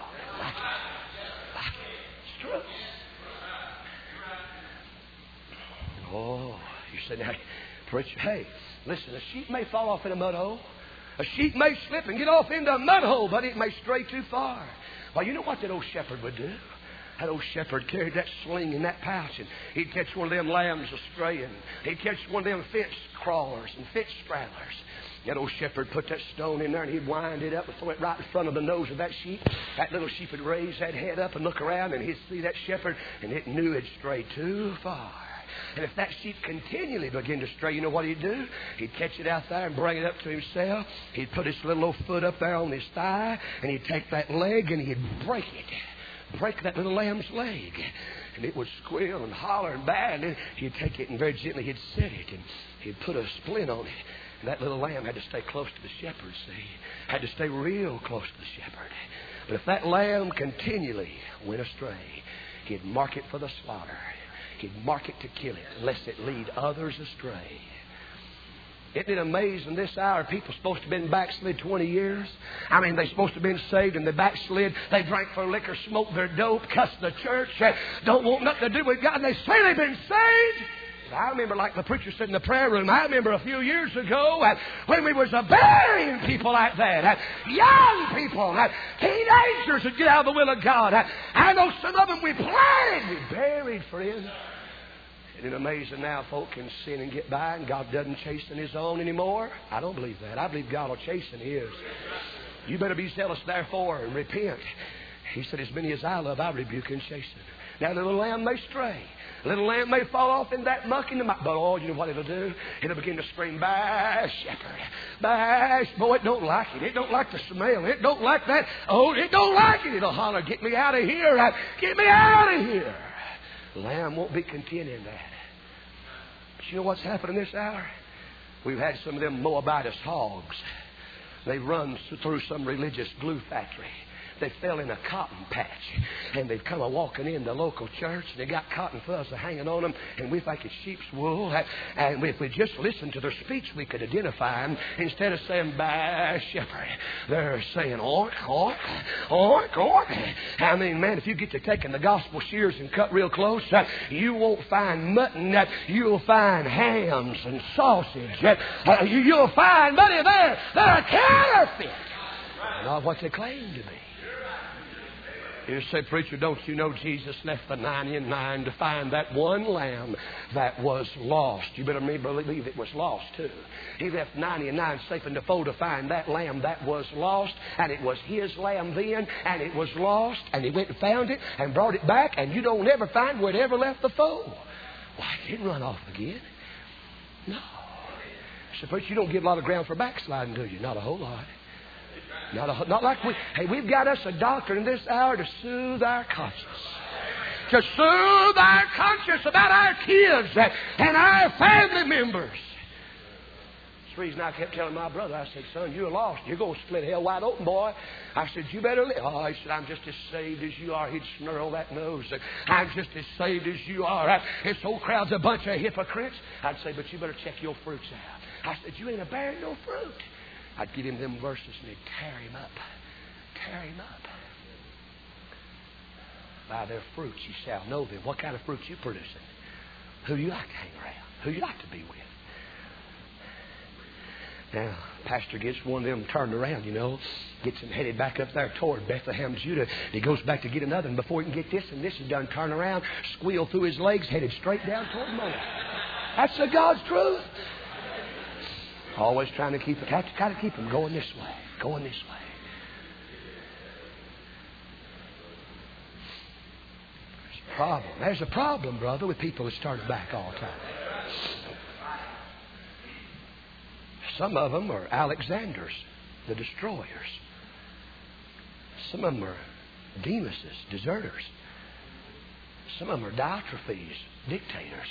It's true. Oh, you say, now, preacher, hey, listen, a sheep may fall off in a mud hole. A sheep may slip and get off into a mud hole, but it may stray too far. Well, you know what that old shepherd would do? That old shepherd carried that sling in that pouch, and he'd catch one of them lambs astray, and he'd catch one of them fence crawlers and fence straddlers. That old shepherd put that stone in there, and he'd wind it up and throw it right in front of the nose of that sheep. That little sheep would raise that head up and look around, and he'd see that shepherd, and it knew it'd strayed too far. And if that sheep continually began to stray, you know what he'd do? He'd catch it out there and bring it up to himself. He'd put his little old foot up there on his thigh, and he'd take that leg and he'd break it. Break that little lamb's leg. And it would squeal and holler and bad. And he'd take it and very gently he'd set it, and he'd put a splint on it. And that little lamb had to stay close to the shepherd, see? Had to stay real close to the shepherd. But if that lamb continually went astray, he'd mark it for the slaughter. He'd mark it to kill it, lest it lead others astray. Isn't it amazing this hour people supposed to have been backslid twenty years? I mean, they're supposed to have been saved and they backslid. They drank for liquor, smoked their dope, cussed the church, don't want nothing to do with God, and they say they've been saved. But I remember, like the preacher said in the prayer room, I remember a few years ago uh, when we was uh, burying people like that, uh, young people, uh, teenagers would get out of the will of God. Uh, I know some of them we planted, we buried, friends. Isn't it amazing now folk can sin and get by and God doesn't chasten His own anymore? I don't believe that. I believe God will chasten His. You better be zealous therefore and repent. He said, as many as I love, I rebuke and chasten. Now the little lamb may stray. A little lamb may fall off in that muck in the muck. But oh, you know what it'll do? It'll begin to scream, bash, shepherd, bash. Boy, it don't like it. It don't like the smell. It don't like that. Oh, it don't like it. It'll holler, get me out of here. Get me out of here. The lamb won't be content in that. But you know what's happening this hour? We've had some of them Moabitess hogs. They run through some religious glue factory. They fell in a cotton patch, and they've come a walking in the local church, and they got cotton fuzz hanging on them, and we think it's sheep's wool. And if we just listened to their speech, we could identify them. Instead of saying, "Bah, shepherd," they're saying, "Oink, oink, oink, oink." I mean, man, if you get to taking the gospel shears and cut real close, uh, you won't find mutton. Uh, you'll find hams and sausage. Uh, you, you'll find, buddy, they're, they're a counterfeit. Not what they claim to be. You say, preacher, don't you know Jesus left the ninety-nine to find that one lamb that was lost? You better believe it was lost, too. He left ninety-nine safe in the fold to find that lamb that was lost, and it was His lamb then, and it was lost, and He went and found it and brought it back, and you don't ever find where it ever left the fold. Why, it didn't run off again. No. So, preacher, you don't give a lot of ground for backsliding, do you? Not a whole lot. Not, a, not like we, hey, we've got us a doctor in this hour to soothe our conscience. To soothe our conscience about our kids and our family members. That's the reason I kept telling my brother, I said, son, you're lost. You're going to split hell wide open, boy. I said, you better live. Oh, he said, I'm just as saved as you are. He'd snarl that nose. I'm just as saved as you are. This whole crowd's a bunch of hypocrites. I'd say, but you better check your fruits out. I said, you ain't a bearing no fruit. I'd give him them verses and he'd tear him up. Tear him up. By their fruits you shall know them. What kind of fruits you producing? Who do you like to hang around? Who do you like to be with? Now, pastor gets one of them turned around, you know, gets him headed back up there toward Bethlehem, Judah. He goes back to get another, and before he can get this and this, he's done turn around, squeal through his legs, headed straight down toward Moab. That's the God's truth. Always trying to keep it, got to, got to keep him going this way, going this way. There's a problem. There's a problem, brother, with people that start back all the time. Some of them are Alexanders, the destroyers. Some of them are Demuses, deserters. Some of them are Diotrephes, dictators.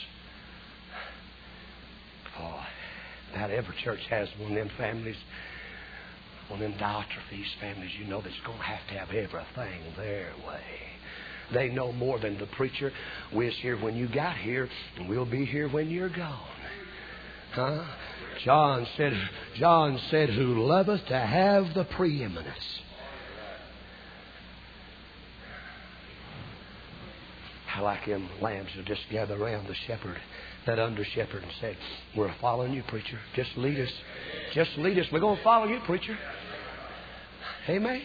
Oh, not every church has one of them families, one of them Diotrephes families, you know, that's going to have to have everything their way. They know more than the preacher. We're here when you got here, and we'll be here when you're gone. Huh? John said, John said, who loveth to have the preeminence. I like them lambs who just gather around the shepherd, that under shepherd, and said, we're following you, preacher. Just lead us. Just lead us. We're going to follow you, preacher. Amen.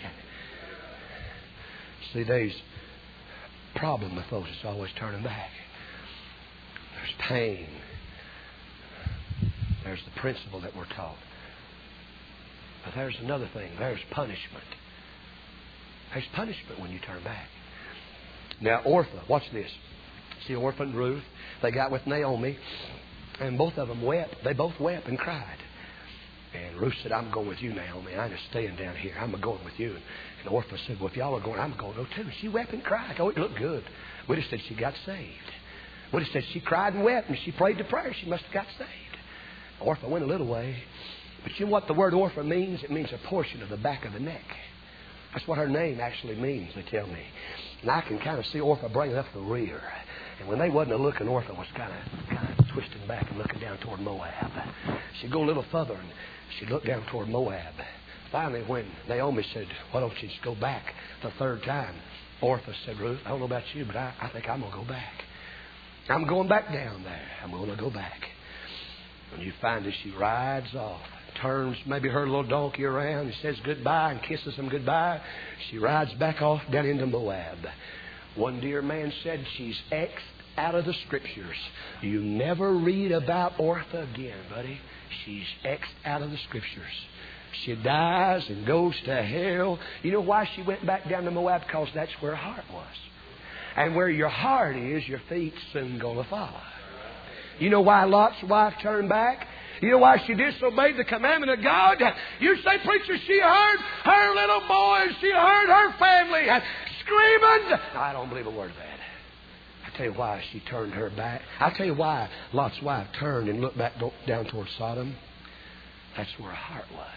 See, there's a problem with those that's always turning back. There's pain. There's the principle that we're taught. But there's another thing. There's punishment. There's punishment when you turn back. Now, Orpah, watch this. See, Orpah and Ruth, they got with Naomi, and both of them wept. They both wept and cried. And Ruth said, I'm going with you, Naomi. I'm just staying down here. I'm going with you. And Orpah said, well, if y'all are going, I'm going to go too. She wept and cried. Oh, it looked good. We just said she got saved. We just said she cried and wept, and she prayed the prayer. She must have got saved. Orpah went a little way. But you know what the word Orpah means? It means a portion of the back of the neck. That's what her name actually means, they tell me. And I can kind of see Orpah bringing up the rear. And when they wasn't looking, Orpah was kind of kind of twisting back and looking down toward Moab. She'd go a little further, and she'd look down toward Moab. Finally, when Naomi said, why don't you just go back the third time? Orpah said, Ruth, I don't know about you, but I, I think I'm going to go back. I'm going back down there. I'm going to go back. And you find as she rides off, turns maybe her little donkey around and says goodbye and kisses them goodbye. She rides back off down into Moab. One dear man said she's X'd out of the Scriptures. You never read about Orpah again, buddy. She's X'd out of the Scriptures. She dies and goes to hell. You know why she went back down to Moab? Because that's where her heart was. And where your heart is, your feet's soon going to follow. You know why Lot's wife turned back? You know why she disobeyed the commandment of God? You say, preacher, she heard her little boy, she heard her family screaming. I don't believe a word of that. I tell you why she turned her back. I tell you why Lot's wife turned and looked back down toward Sodom. That's where her heart was.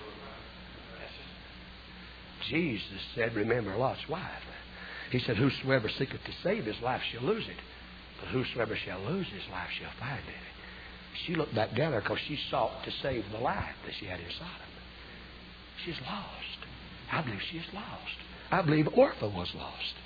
Jesus said, remember Lot's wife. He said, whosoever seeketh to save his life shall lose it. But whosoever shall lose his life shall find it. She looked back down there because she sought to save the life that she had in Sodom. She's lost. I believe she is lost. I believe Orpah was lost.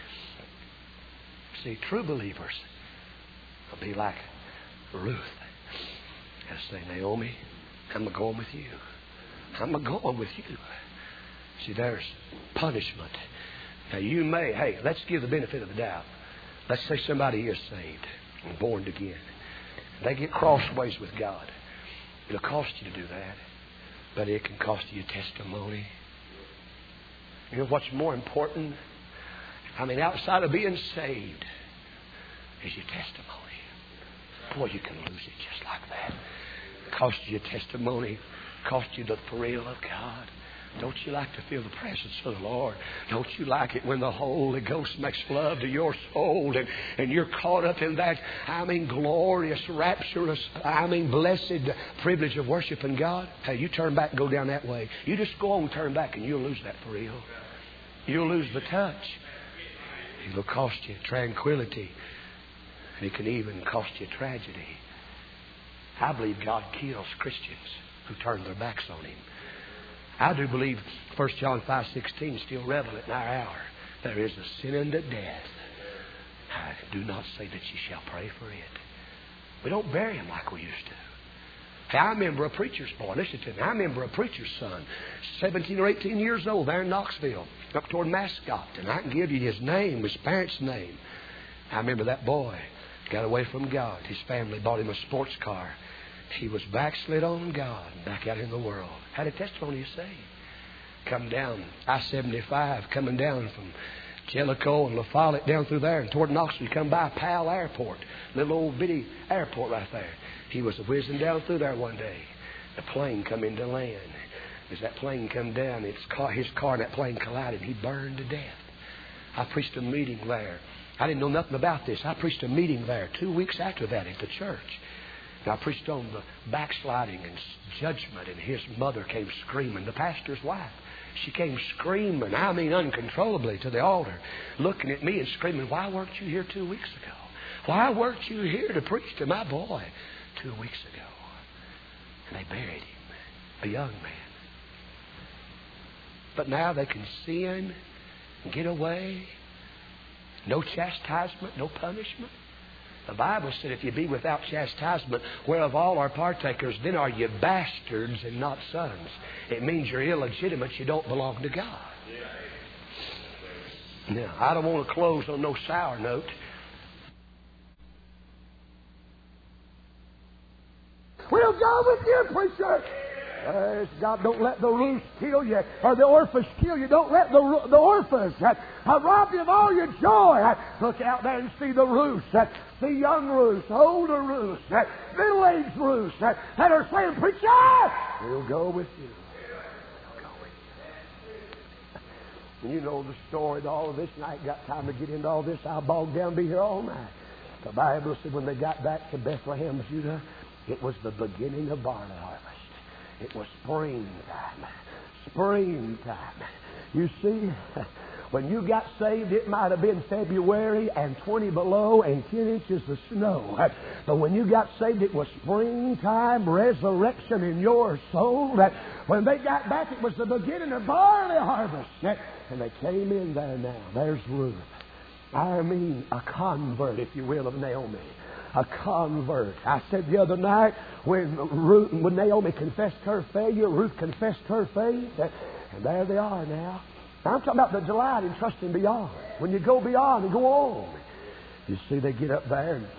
See, true believers will be like Ruth. And say, Naomi, I'm going with you. I'm going with you. See, there's punishment. Now, you may, hey, let's give the benefit of the doubt. Let's say somebody is saved and born again. They get crossways with God. It'll cost you to do that. But it can cost you testimony. You know what's more important? I mean, outside of being saved is your testimony. Boy, you can lose it just like that. Cost you testimony. Cost you the thrill of God. Don't you like to feel the presence of the Lord? Don't you like it when the Holy Ghost makes love to your soul and, and you're caught up in that, I mean, glorious, rapturous, I mean, blessed privilege of worshiping God? Hey, you turn back and go down that way. You just go on and turn back and you'll lose that for real. You'll lose the touch. It'll cost you tranquility. And it can even cost you tragedy. I believe God kills Christians who turn their backs on Him. I do believe First John five sixteen is still relevant in our hour. There is a sin unto death. I do not say that you shall pray for it. We don't bury him like we used to. Hey, I remember a preacher's boy. Listen to me. I remember a preacher's son, seventeen or eighteen years old, there in Knoxville, up toward Mascot. And I can give you his name, his parents' name. I remember that boy got away from God. His family bought him a sports car. He was backslid on God, back out in the world. Had a testimony to say. Come down I seventy-five, coming down from Jellicoe and La Follette down through there and toward Knoxville. You come by Powell Airport, little old bitty airport right there. He was whizzing down through there one day. The plane come into land. As that plane come down, its car, his car and that plane collided. He burned to death. I preached a meeting there. I didn't know nothing about this. I preached a meeting there two weeks after that at the church. And I preached on the backsliding and judgment, and his mother came screaming, the pastor's wife. She came screaming, I mean uncontrollably, to the altar, looking at me and screaming, why weren't you here two weeks ago? Why weren't you here to preach to my boy two weeks ago? And they buried him, a young man. But now they can sin and get away. No chastisement, no punishment. The Bible said if you be without chastisement, whereof all are partakers, then are you bastards and not sons. It means you're illegitimate. You don't belong to God. Now, I don't want to close on no sour note. We'll go with you, preacher. Praise God, don't let the roof kill you, or the orphans kill you. Don't let the the orphans uh, rob you of all your joy. Uh, look out there and see the roofs. Uh, see young roofs, older roofs, uh, middle-aged roofs uh, that are saying, preacher, we'll go with you. We'll go with you. And you know the story to all of this, and I ain't got time to get into all this. I'll bog down and be here all night. The Bible said when they got back to Bethlehem, Judah, it was the beginning of barley harvest. It was springtime. Springtime. You see, when you got saved, it might have been February and twenty below and ten inches of snow. But when you got saved, it was springtime, resurrection in your soul. When they got back, it was the beginning of barley harvest. And they came in there now. There's Ruth. I mean, a convert, if you will, of Naomi. A convert. I said the other night when Ruth, when Naomi confessed her failure, Ruth confessed her faith, and there they are now. Now I'm talking about the delight in trusting beyond. When you go beyond and go on, you see they get up there, and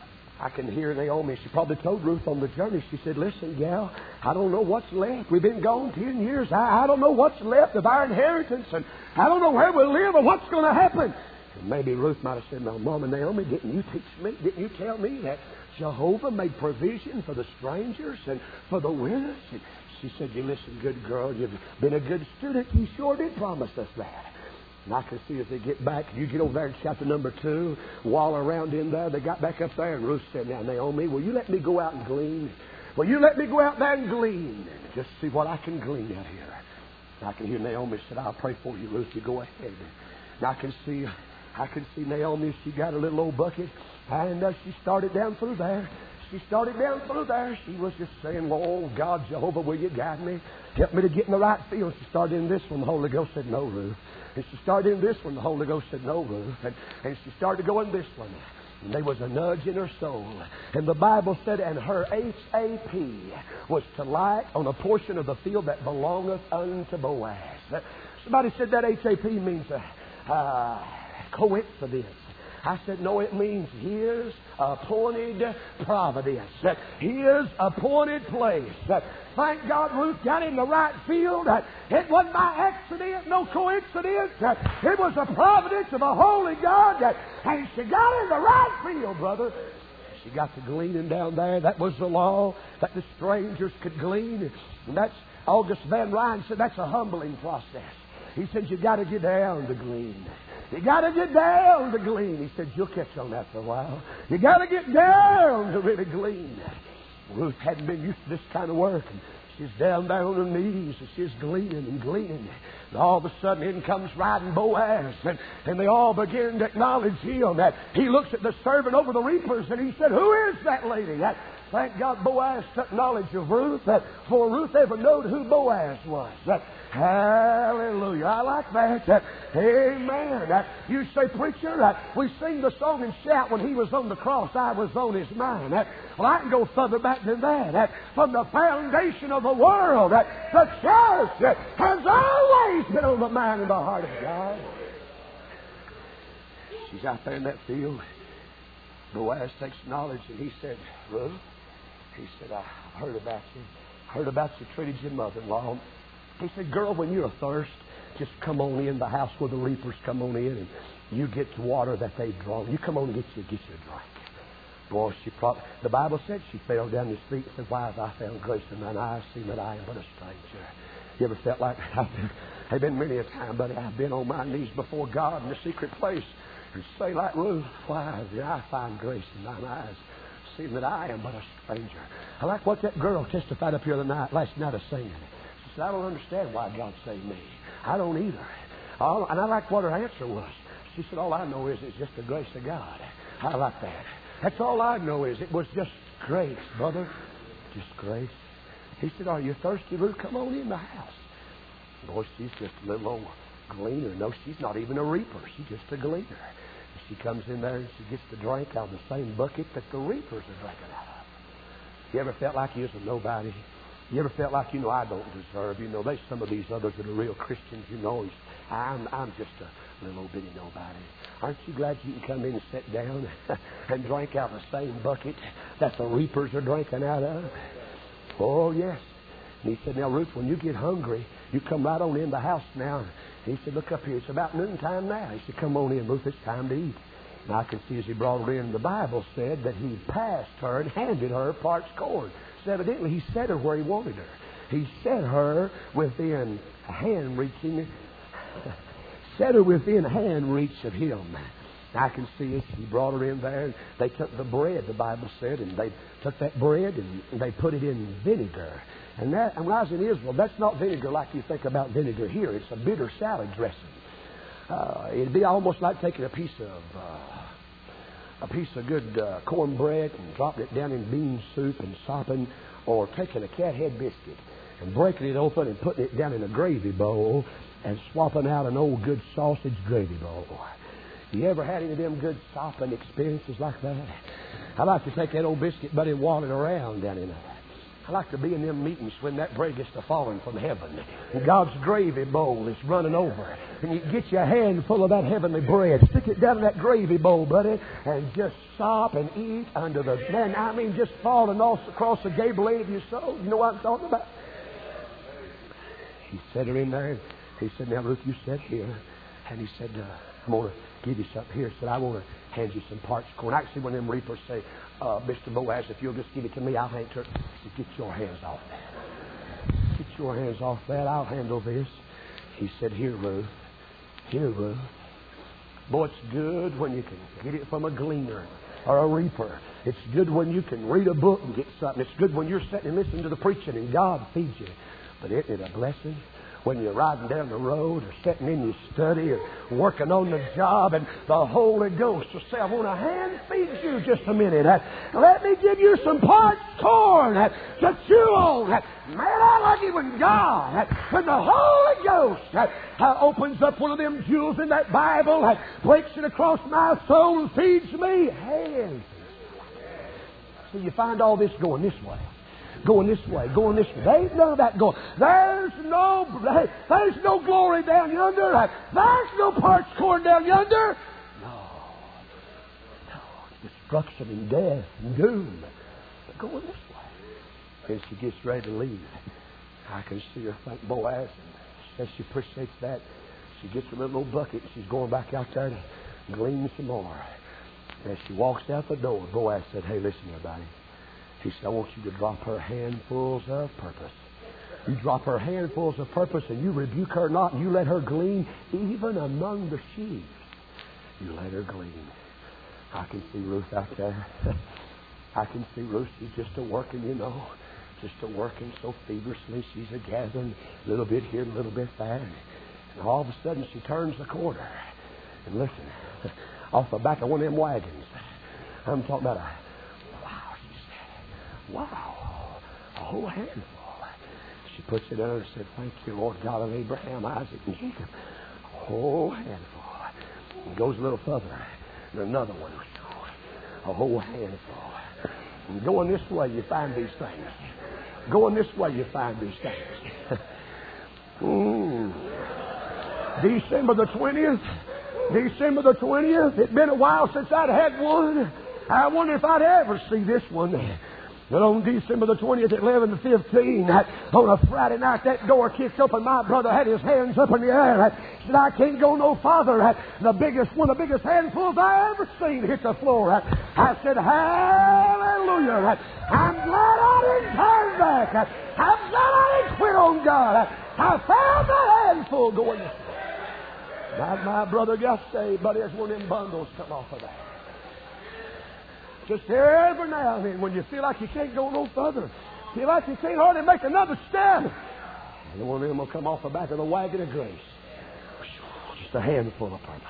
I can hear Naomi. She probably told Ruth on the journey. She said, "Listen, gal, I don't know what's left. We've been gone ten years. I, I don't know what's left of our inheritance, and I don't know where we'll live or what's going to happen." And maybe Ruth might have said, "Now, Mama Naomi, didn't you teach me? Didn't you tell me that Jehovah made provision for the strangers and for the widows?" And she said, "You listen, good girl. You've been a good student. You sure did promise us that." And I can see as they get back, you get over there in chapter number two, wall around in there, they got back up there, and Ruth said, "Now, Naomi, will you let me go out and glean? Will you let me go out there and glean? And just see what I can glean out here." And I can hear Naomi said, "I'll pray for you, Ruth. You go ahead." And I can see... I can see Naomi, she got a little old bucket, and uh, she started down through there. She started down through there. She was just saying, "Oh, God, Jehovah, will you guide me? Help me to get in the right field." She started in this one. The Holy Ghost said, "No, Ruth." And she started in this one. The Holy Ghost said, "No, Ruth." And, and she started to go in this one. And there was a nudge in her soul. And the Bible said, and her H A P was to light on a portion of the field that belongeth unto Boaz. Somebody said that H A P means... Uh, uh, coincidence. I said, no, it means His appointed providence. His appointed place. Thank God Ruth got in the right field. It wasn't by accident, no coincidence. It was the providence of a holy God. And she got in the right field, brother. She got to gleaning down there. That was the law, that the strangers could glean. And that's August Van Ryn said that's a humbling process. He said, you got to get down to glean. You got to get down to glean. He said, you'll catch on that for a while. You got to get down to really glean. Ruth hadn't been used to this kind of work. And she's down there on her knees and she's gleaning and gleaning. And all of a sudden in comes riding Boaz. And, and they all begin to acknowledge him. That he looks at the servant over the reapers and he said, who is that lady? That, thank God Boaz took knowledge of Ruth. That before Ruth ever knowed who Boaz was. That, hallelujah. I like that. that amen. That, you say, preacher, that we sing the song and shout when he was on the cross, I was on his mind. That, well, I can go further back than that. That from the foundation of the world, that the church that has always been on the mind and the heart of God. She's out there in that field. Boaz takes knowledge and he said, Ruth, he said, I heard about you. Heard about you treated your mother-in-law. He said, girl, when you're athirst, just come on in the house where the reapers come on in and you get the water that they've drawn. You come on and get you, get you a drink. Boy, she probably, the Bible said she fell down his feet and said, why have I found grace in thine eyes, seeing that I am but a stranger? You ever felt like I've been, I've been many a time, buddy, I've been on my knees before God in the secret place and say like Ruth, why did I find grace in thine eyes, seeing that I am but a stranger? I like what that girl testified up here the night, last night of singing. She said, I don't understand why God saved me. I don't either. All, and I like what her answer was. She said, all I know is it's just the grace of God. I like that. That's all I know is it was just grace, brother. Just grace. He said, are you thirsty, Ruth? Come on in the house. Boy, she's just a little old gleaner. No, she's not even a reaper. She's just a gleaner. She comes in there and she gets the drink out of the same bucket that the reapers are drinking out of. You ever felt like you was a nobody? You ever felt like, you know, I don't deserve? You know, there's some of these others that are real Christians, you know. I'm, I'm just a little bitty nobody. Aren't you glad you can come in and sit down and drink out of the same bucket that the reapers are drinking out of? Oh, yes. And he said, now, Ruth, when you get hungry, you come right on in the house now. He said, look up here. It's about noontime now. He said, come on in, Ruth. It's time to eat. And I can see as he brought her in, the Bible said that he passed her and handed her parched corn. So evidently, he set her where he wanted her. He set her within hand reaching, set her within hand reach of him. I can see it. He brought her in there. And they took the bread, the Bible said, and they took that bread and they put it in vinegar. And that, and when I was in Israel, that's not vinegar like you think about vinegar here. It's a bitter salad dressing. Uh, it'd be almost like taking a piece of uh, a piece of good uh, cornbread and dropping it down in bean soup and sopping, or taking a cat head biscuit and breaking it open and putting it down in a gravy bowl and swapping out an old good sausage gravy bowl. You ever had any of them good sopping experiences like that? I like to take that old biscuit, buddy, and waddle it around down in there. I like to be in them meetings when that bread gets to falling from heaven. And God's gravy bowl is running over. And you get your hand full of that heavenly bread. Stick it down in that gravy bowl, buddy, and just sop and eat under the... Man, I mean, just falling off across the gable end of your soul. You know what I'm talking about? He set her in there. And he said, now, Ruth, you sit here. And he said, uh, I'm going to give you something here. He said, I want to hand you some parched corn. Actually, when them reapers say, uh, Mister Boaz, if you'll just give it to me, I'll hand it to her. He said, get your hands off that. Get your hands off that. I'll handle this. He said, here, Ruth. Here, Ruth. Boy, it's good when you can get it from a gleaner or a reaper. It's good when you can read a book and get something. It's good when you're sitting and listening to the preaching and God feeds you. But isn't it a blessing when you're riding down the road or sitting in your study or working on the job and the Holy Ghost will say, I want to hand feed you just a minute. Uh, let me give you some parched corn uh, to chew on. Uh, man, I like it when God, uh, when the Holy Ghost uh, uh, opens up one of them jewels in that Bible, uh, breaks it across my soul and feeds me. Hands. So you find all this going this way. Going this way, going this way. There ain't none of that going. There's no, there's no glory down yonder. There's no parched corn down yonder. No, no, destruction and death and doom. But going this way. As she gets ready to leave, I can see her thank Boaz, and as she appreciates that, she gets her little old bucket and she's going back out there to glean some more. And as she walks out the door, Boaz said, hey, listen, everybody. He said, I want you to drop her handfuls of purpose. You drop her handfuls of purpose and you rebuke her not, and you let her glean even among the sheaves. You let her glean. I can see Ruth out there. I can see Ruth. She's just a working, you know. Just a working so feverishly. She's a gathering a little bit here, a little bit there. And all of a sudden she turns the corner. And listen, off the back of one of them wagons. I'm talking about a, wow, she said, wow, a whole handful. She puts it under and said, thank you, Lord God of Abraham, Isaac, and Jacob. A whole handful. And goes a little further. And another one. A whole handful. And going this way, you find these things. Going this way, you find these things. mm. December the twentieth. December the twentieth. It's been a while since I'd had one. I wonder if I'd ever see this one. But on December the twentieth at eleven to fifteen, on a Friday night, that door kicked open. My brother had his hands up in the air. He said, I can't go no farther. The biggest, one of the biggest handfuls I ever seen hit the floor. I said, hallelujah. I'm glad I didn't turn back. I'm glad I didn't quit on God. I found the handful going this way. My, my brother got saved, but there's one of them bundles come off of that. Just every now and then, when you feel like you can't go no further, feel like you can't hardly make another step, and one of them will come off the back of the wagon of grace. Just a handful of purpose.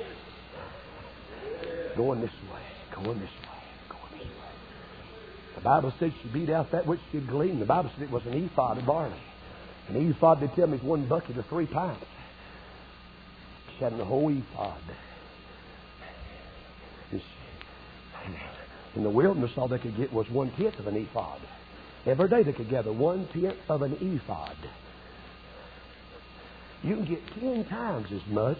Going this way, going this way, going this way. The Bible said she beat out that which she had gleaned. The Bible said it was an ephod of barley. An ephod, they tell me, is one bucket of three pints. She had a whole ephod. In the wilderness, all they could get was one-tenth of an ephod. Every day they could gather one-tenth of an ephod. You can get ten times as much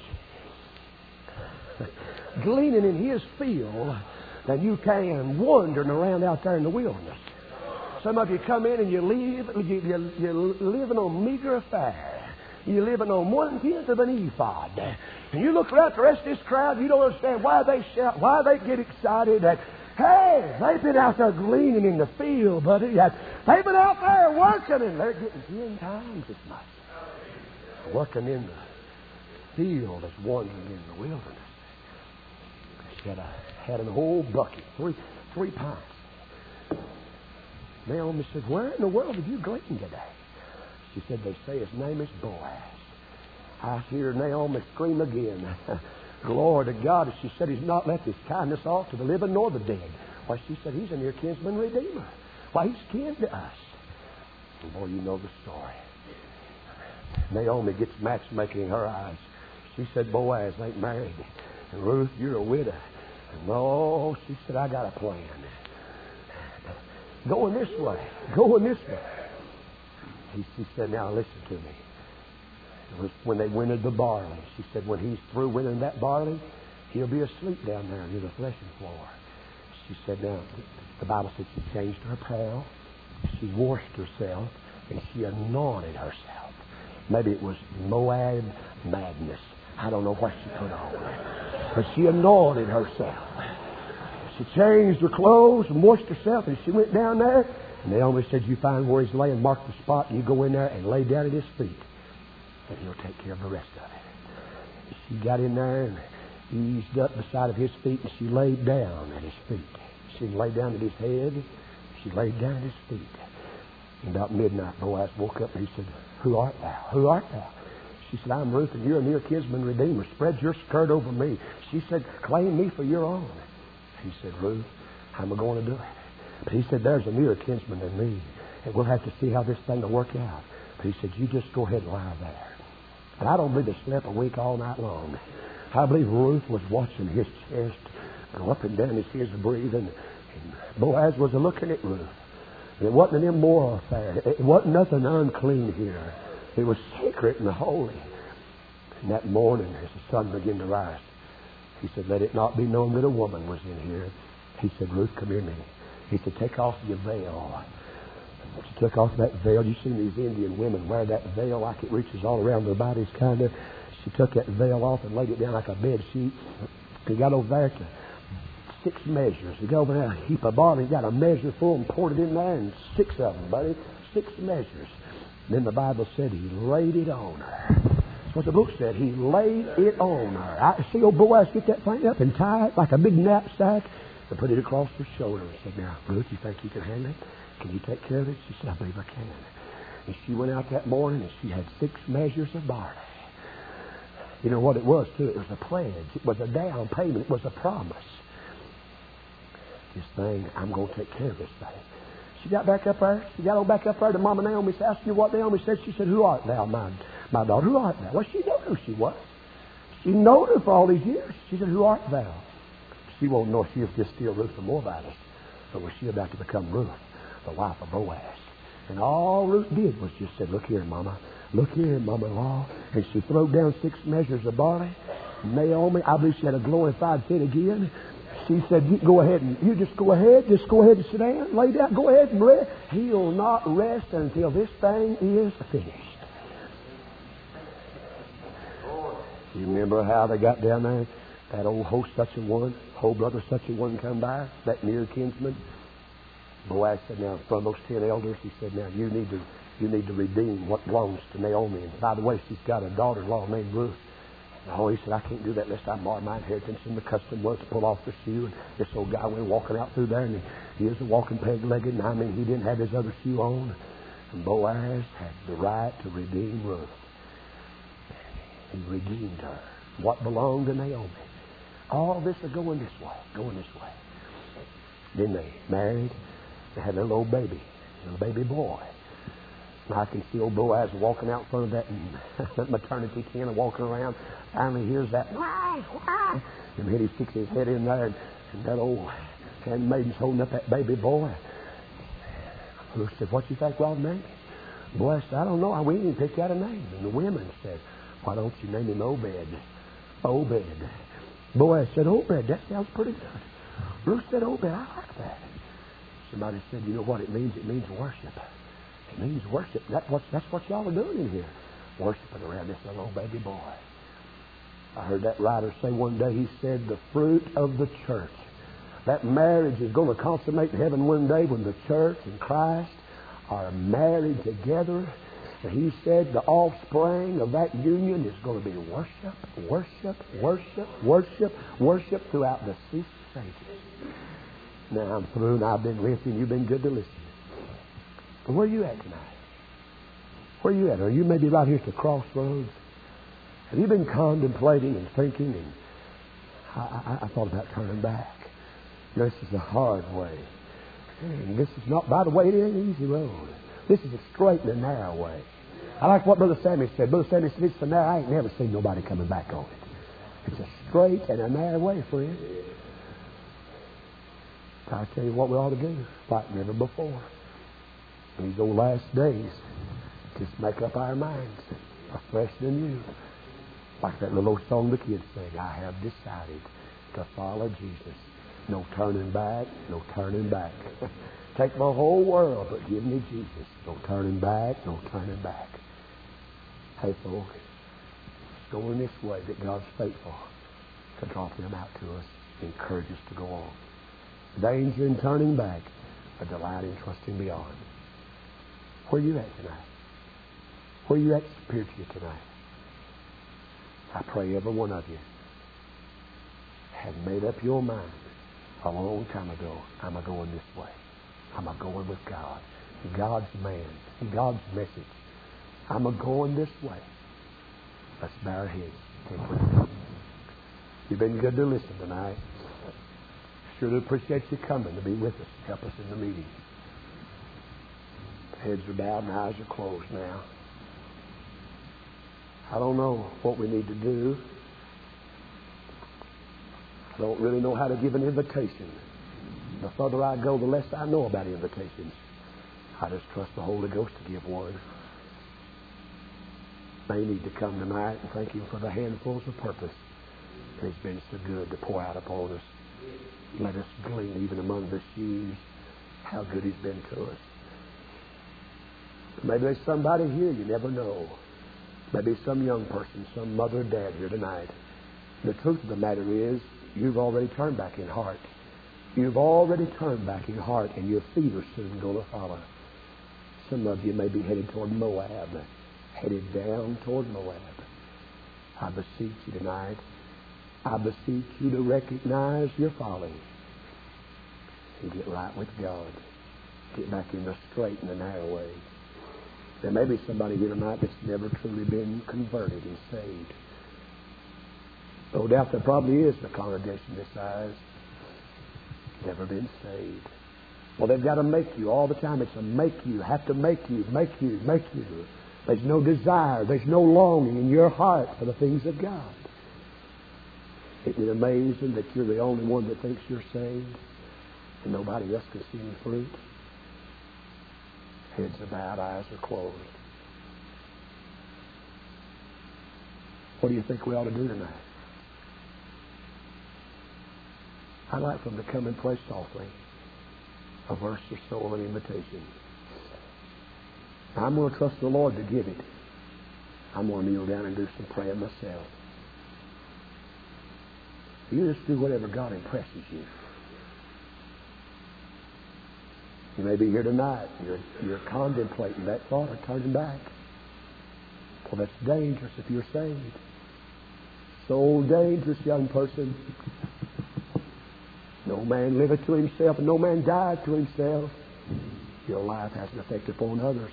gleaning in his field than you can wandering around out there in the wilderness. Some of you come in and you live, you, you, you're living on meager fare. You're living on one-tenth of an ephod. And you look around at the rest of this crowd, you don't understand why they shout, why they get excited. That, hey, they've been out there gleaning in the field, buddy. They've been out there working, and they're getting ten times as much. Working in the field as wandering in the wilderness. She had, a, had an old bucket, three, three pints. Naomi said, where in the world did you glean today? She said, they say his name is Boaz. I hear Naomi scream again. Glory to God. She said, he's not left his kindness off to the living nor the dead. Why, she said, he's a near kinsman redeemer. Why, he's kin to us. And boy, you know the story. Naomi gets matchmaking in her eyes. She said, Boaz ain't married. And Ruth, you're a widow. And no, she said, I got a plan. Going this way. Going this way. He, she said, now listen to me. It was when they wintered the barley. She said, when he's through wintering that barley, he'll be asleep down there near the threshing floor. She said, now, the Bible said she changed her apparel, she washed herself, and she anointed herself. Maybe it was Moab madness. I don't know what she put on. But she anointed herself. She changed her clothes and washed herself, and she went down there. And Naomi said, you find where he's laying, mark the spot, and you go in there and lay down at his feet. And he'll take care of the rest of it. She got in there and eased up beside of his feet, and she laid down at his feet. She laid down at his head. She laid down at his feet. And about midnight, Boaz woke up and he said, who art thou? Who art thou? She said, I'm Ruth, and you're a near kinsman redeemer. Spread your skirt over me. She said, claim me for your own. He said, Ruth, how am I going to do it? But he said, there's a nearer kinsman than me, and we'll have to see how this thing will work out. But he said, you just go ahead and lie there. And I don't believe they slept a week all night long. I believe Ruth was watching his chest go up and down as he was breathing. And Boaz was looking at Ruth. And it wasn't an immoral affair. It wasn't nothing unclean here. It was sacred and holy. And that morning, as the sun began to rise, he said, let it not be known that a woman was in here. He said, Ruth, come here, man. He said, take off your veil. She took off that veil. You've seen these Indian women wear that veil like it reaches all around their bodies, kind of. She took that veil off and laid it down like a bed sheet. He got over there to six measures. He got over there a heap of barley. He got a measure full and poured it in there, and six of them, buddy. Six measures. Then the Bible said he laid it on her. That's what the book said. He laid it on her. I see old Boaz get that thing up and tie it like a big knapsack and put it across her shoulder and said, now, Ruth, you think you can handle it? Can you take care of it? She said, I believe I can. And she went out that morning and she had six measures of barley. You know what it was, too? It was a pledge. It was a down payment. It was a promise. This thing, I'm going to take care of this thing. She got back up there. She got on back up there to Mama Naomi. She asked her what Naomi said. She said, who art thou, my, my daughter? Who art thou? Well, she knew who she was. She knowed her for all these years. She said, who art thou? She won't know if she was just still Ruth the Moabitess, but was she about to become Ruth, the wife of Boaz. And all Ruth did was just said, look here, Mama. Look here, Mama-in-law. And she threw down six measures of barley. Naomi, I believe she had a glorified fit again. She said, you go ahead and you just go ahead, just go ahead and sit down, lay down, go ahead and rest. He'll not rest until this thing is finished. You remember how they got down there? That old host such a one, old brother such a one come by, that near kinsman. Boaz said, now, from those ten elders, he said, now, you need to you need to redeem what belongs to Naomi. And by the way, she's got a daughter-in-law named Ruth. Oh, he said, I can't do that lest I mar my inheritance. And the custom was to pull off the shoe. And this old guy went walking out through there, and he, he was a walking peg-legged. And I mean, he didn't have his other shoe on. And Boaz had the right to redeem Ruth. He redeemed her. What belonged to Naomi. All this is going this way, going this way. Then they married. They had a little old baby, a little baby boy. And I can see old Boaz walking out in front of that, that maternity tent and walking around. Finally hears that, why, why? And then he sticks his head in there, and, and that old handmaiden's holding up that baby boy. Ruth said, what you think we'll name him? Boaz said, I don't know. We didn't pick out a name. And the women said, why don't you name him Obed? Obed. Boaz said, Obed, that sounds pretty good. Ruth said, Obed, I like that. Somebody said, you know what it means? It means worship. It means worship. That's what, that's what y'all are doing in here. Worshiping around this little old baby boy. I heard that writer say one day, he said, the fruit of the church. That marriage is going to consummate in heaven one day when the church and Christ are married together. And he said the offspring of that union is going to be worship, worship, worship, worship, worship throughout the cease stages. Now I'm through and I've been listening. You've been good to listen. But where are you at tonight? Where are you at? Are you maybe right here at the crossroads? Have you been contemplating and thinking? And I, I, I thought about turning back. This is a hard way. And this is not, by the way, it ain't an easy road. This is a straight and a narrow way. I like what Brother Sammy said. Brother Sammy said, it's so narrow, I ain't never seen nobody coming back on it. It's a straight and a narrow way, friend. I'll tell you what we ought to do, like never before. In these old last days, just make up our minds, afresh and new. Like that little old song the kids sing, I have decided to follow Jesus. No turning back, no turning back. Take my whole world, but give me Jesus. No turning back, no turning back. Hey, folks, it's going this way that God's faithful to draw them out to us, encourage us to go on. Danger in turning back, a delight in trusting beyond. Where are you at tonight? Where are you at spiritually tonight? I pray every one of you have made up your mind a long time ago. I'm a going this way. I'm a going with God. God's man. God's message. I'm a going this way. Let's bow our heads. You've been good to listen tonight. Sure to appreciate you coming to be with us, help us in the meeting. Heads are bowed and eyes are closed now. I don't know what we need to do. I don't really know how to give an invitation. The further I go, the less I know about invitations. I just trust the Holy Ghost to give one. May need to come tonight and thank Him for the handfuls of purpose. And it's been so good to pour out upon us. Let us glean even among the sheaves how good He's been to us. Maybe there's somebody here you never know. Maybe some young person, some mother or dad here tonight. The truth of the matter is, you've already turned back in heart. You've already turned back in heart, and your feet are soon going to follow. Some of you may be headed toward Moab, headed down toward Moab. I beseech you tonight, I beseech you to recognize your folly and get right with God. Get back in the straight and the narrow way. There may be somebody here tonight that's never truly been converted and saved. No doubt there probably is in a congregation this size. Never been saved. Well, they've got to make you all the time. It's a make you, have to make you, make you, make you. There's no desire, there's no longing in your heart for the things of God. Isn't it amazing that you're the only one that thinks you're saved and nobody else can see any fruit? Heads are bowed, eyes are closed. What do you think we ought to do tonight? I'd like for them to come and pray softly a verse or so of an invitation. I'm going to trust the Lord to give it. I'm going to kneel down and do some praying myself. You just do whatever God impresses you. You may be here tonight. You're, you're contemplating that thought of turning back. Well, that's dangerous if you're saved. So dangerous, young person. No man liveth to himself, and no man dieth to himself. Your life has an effect upon others.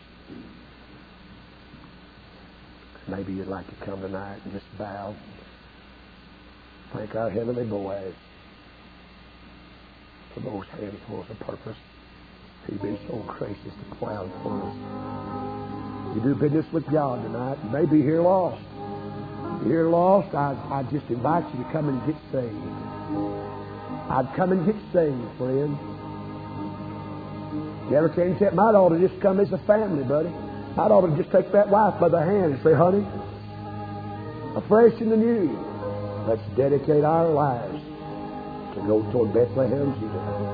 Maybe you'd like to come tonight and just bow. Thank our heavenly Boaz for those handfuls of purpose. He's been so gracious to plow for us. You do business with God tonight. You may be here lost. If you're lost, I, I just invite you to come and get saved. I'd come and get saved, friend. You ever change that? Might ought to just come as a family, buddy. Might ought to just take that wife by the hand and say, honey, afresh and anew, let's dedicate our lives to go toward Bethlehem, Judah.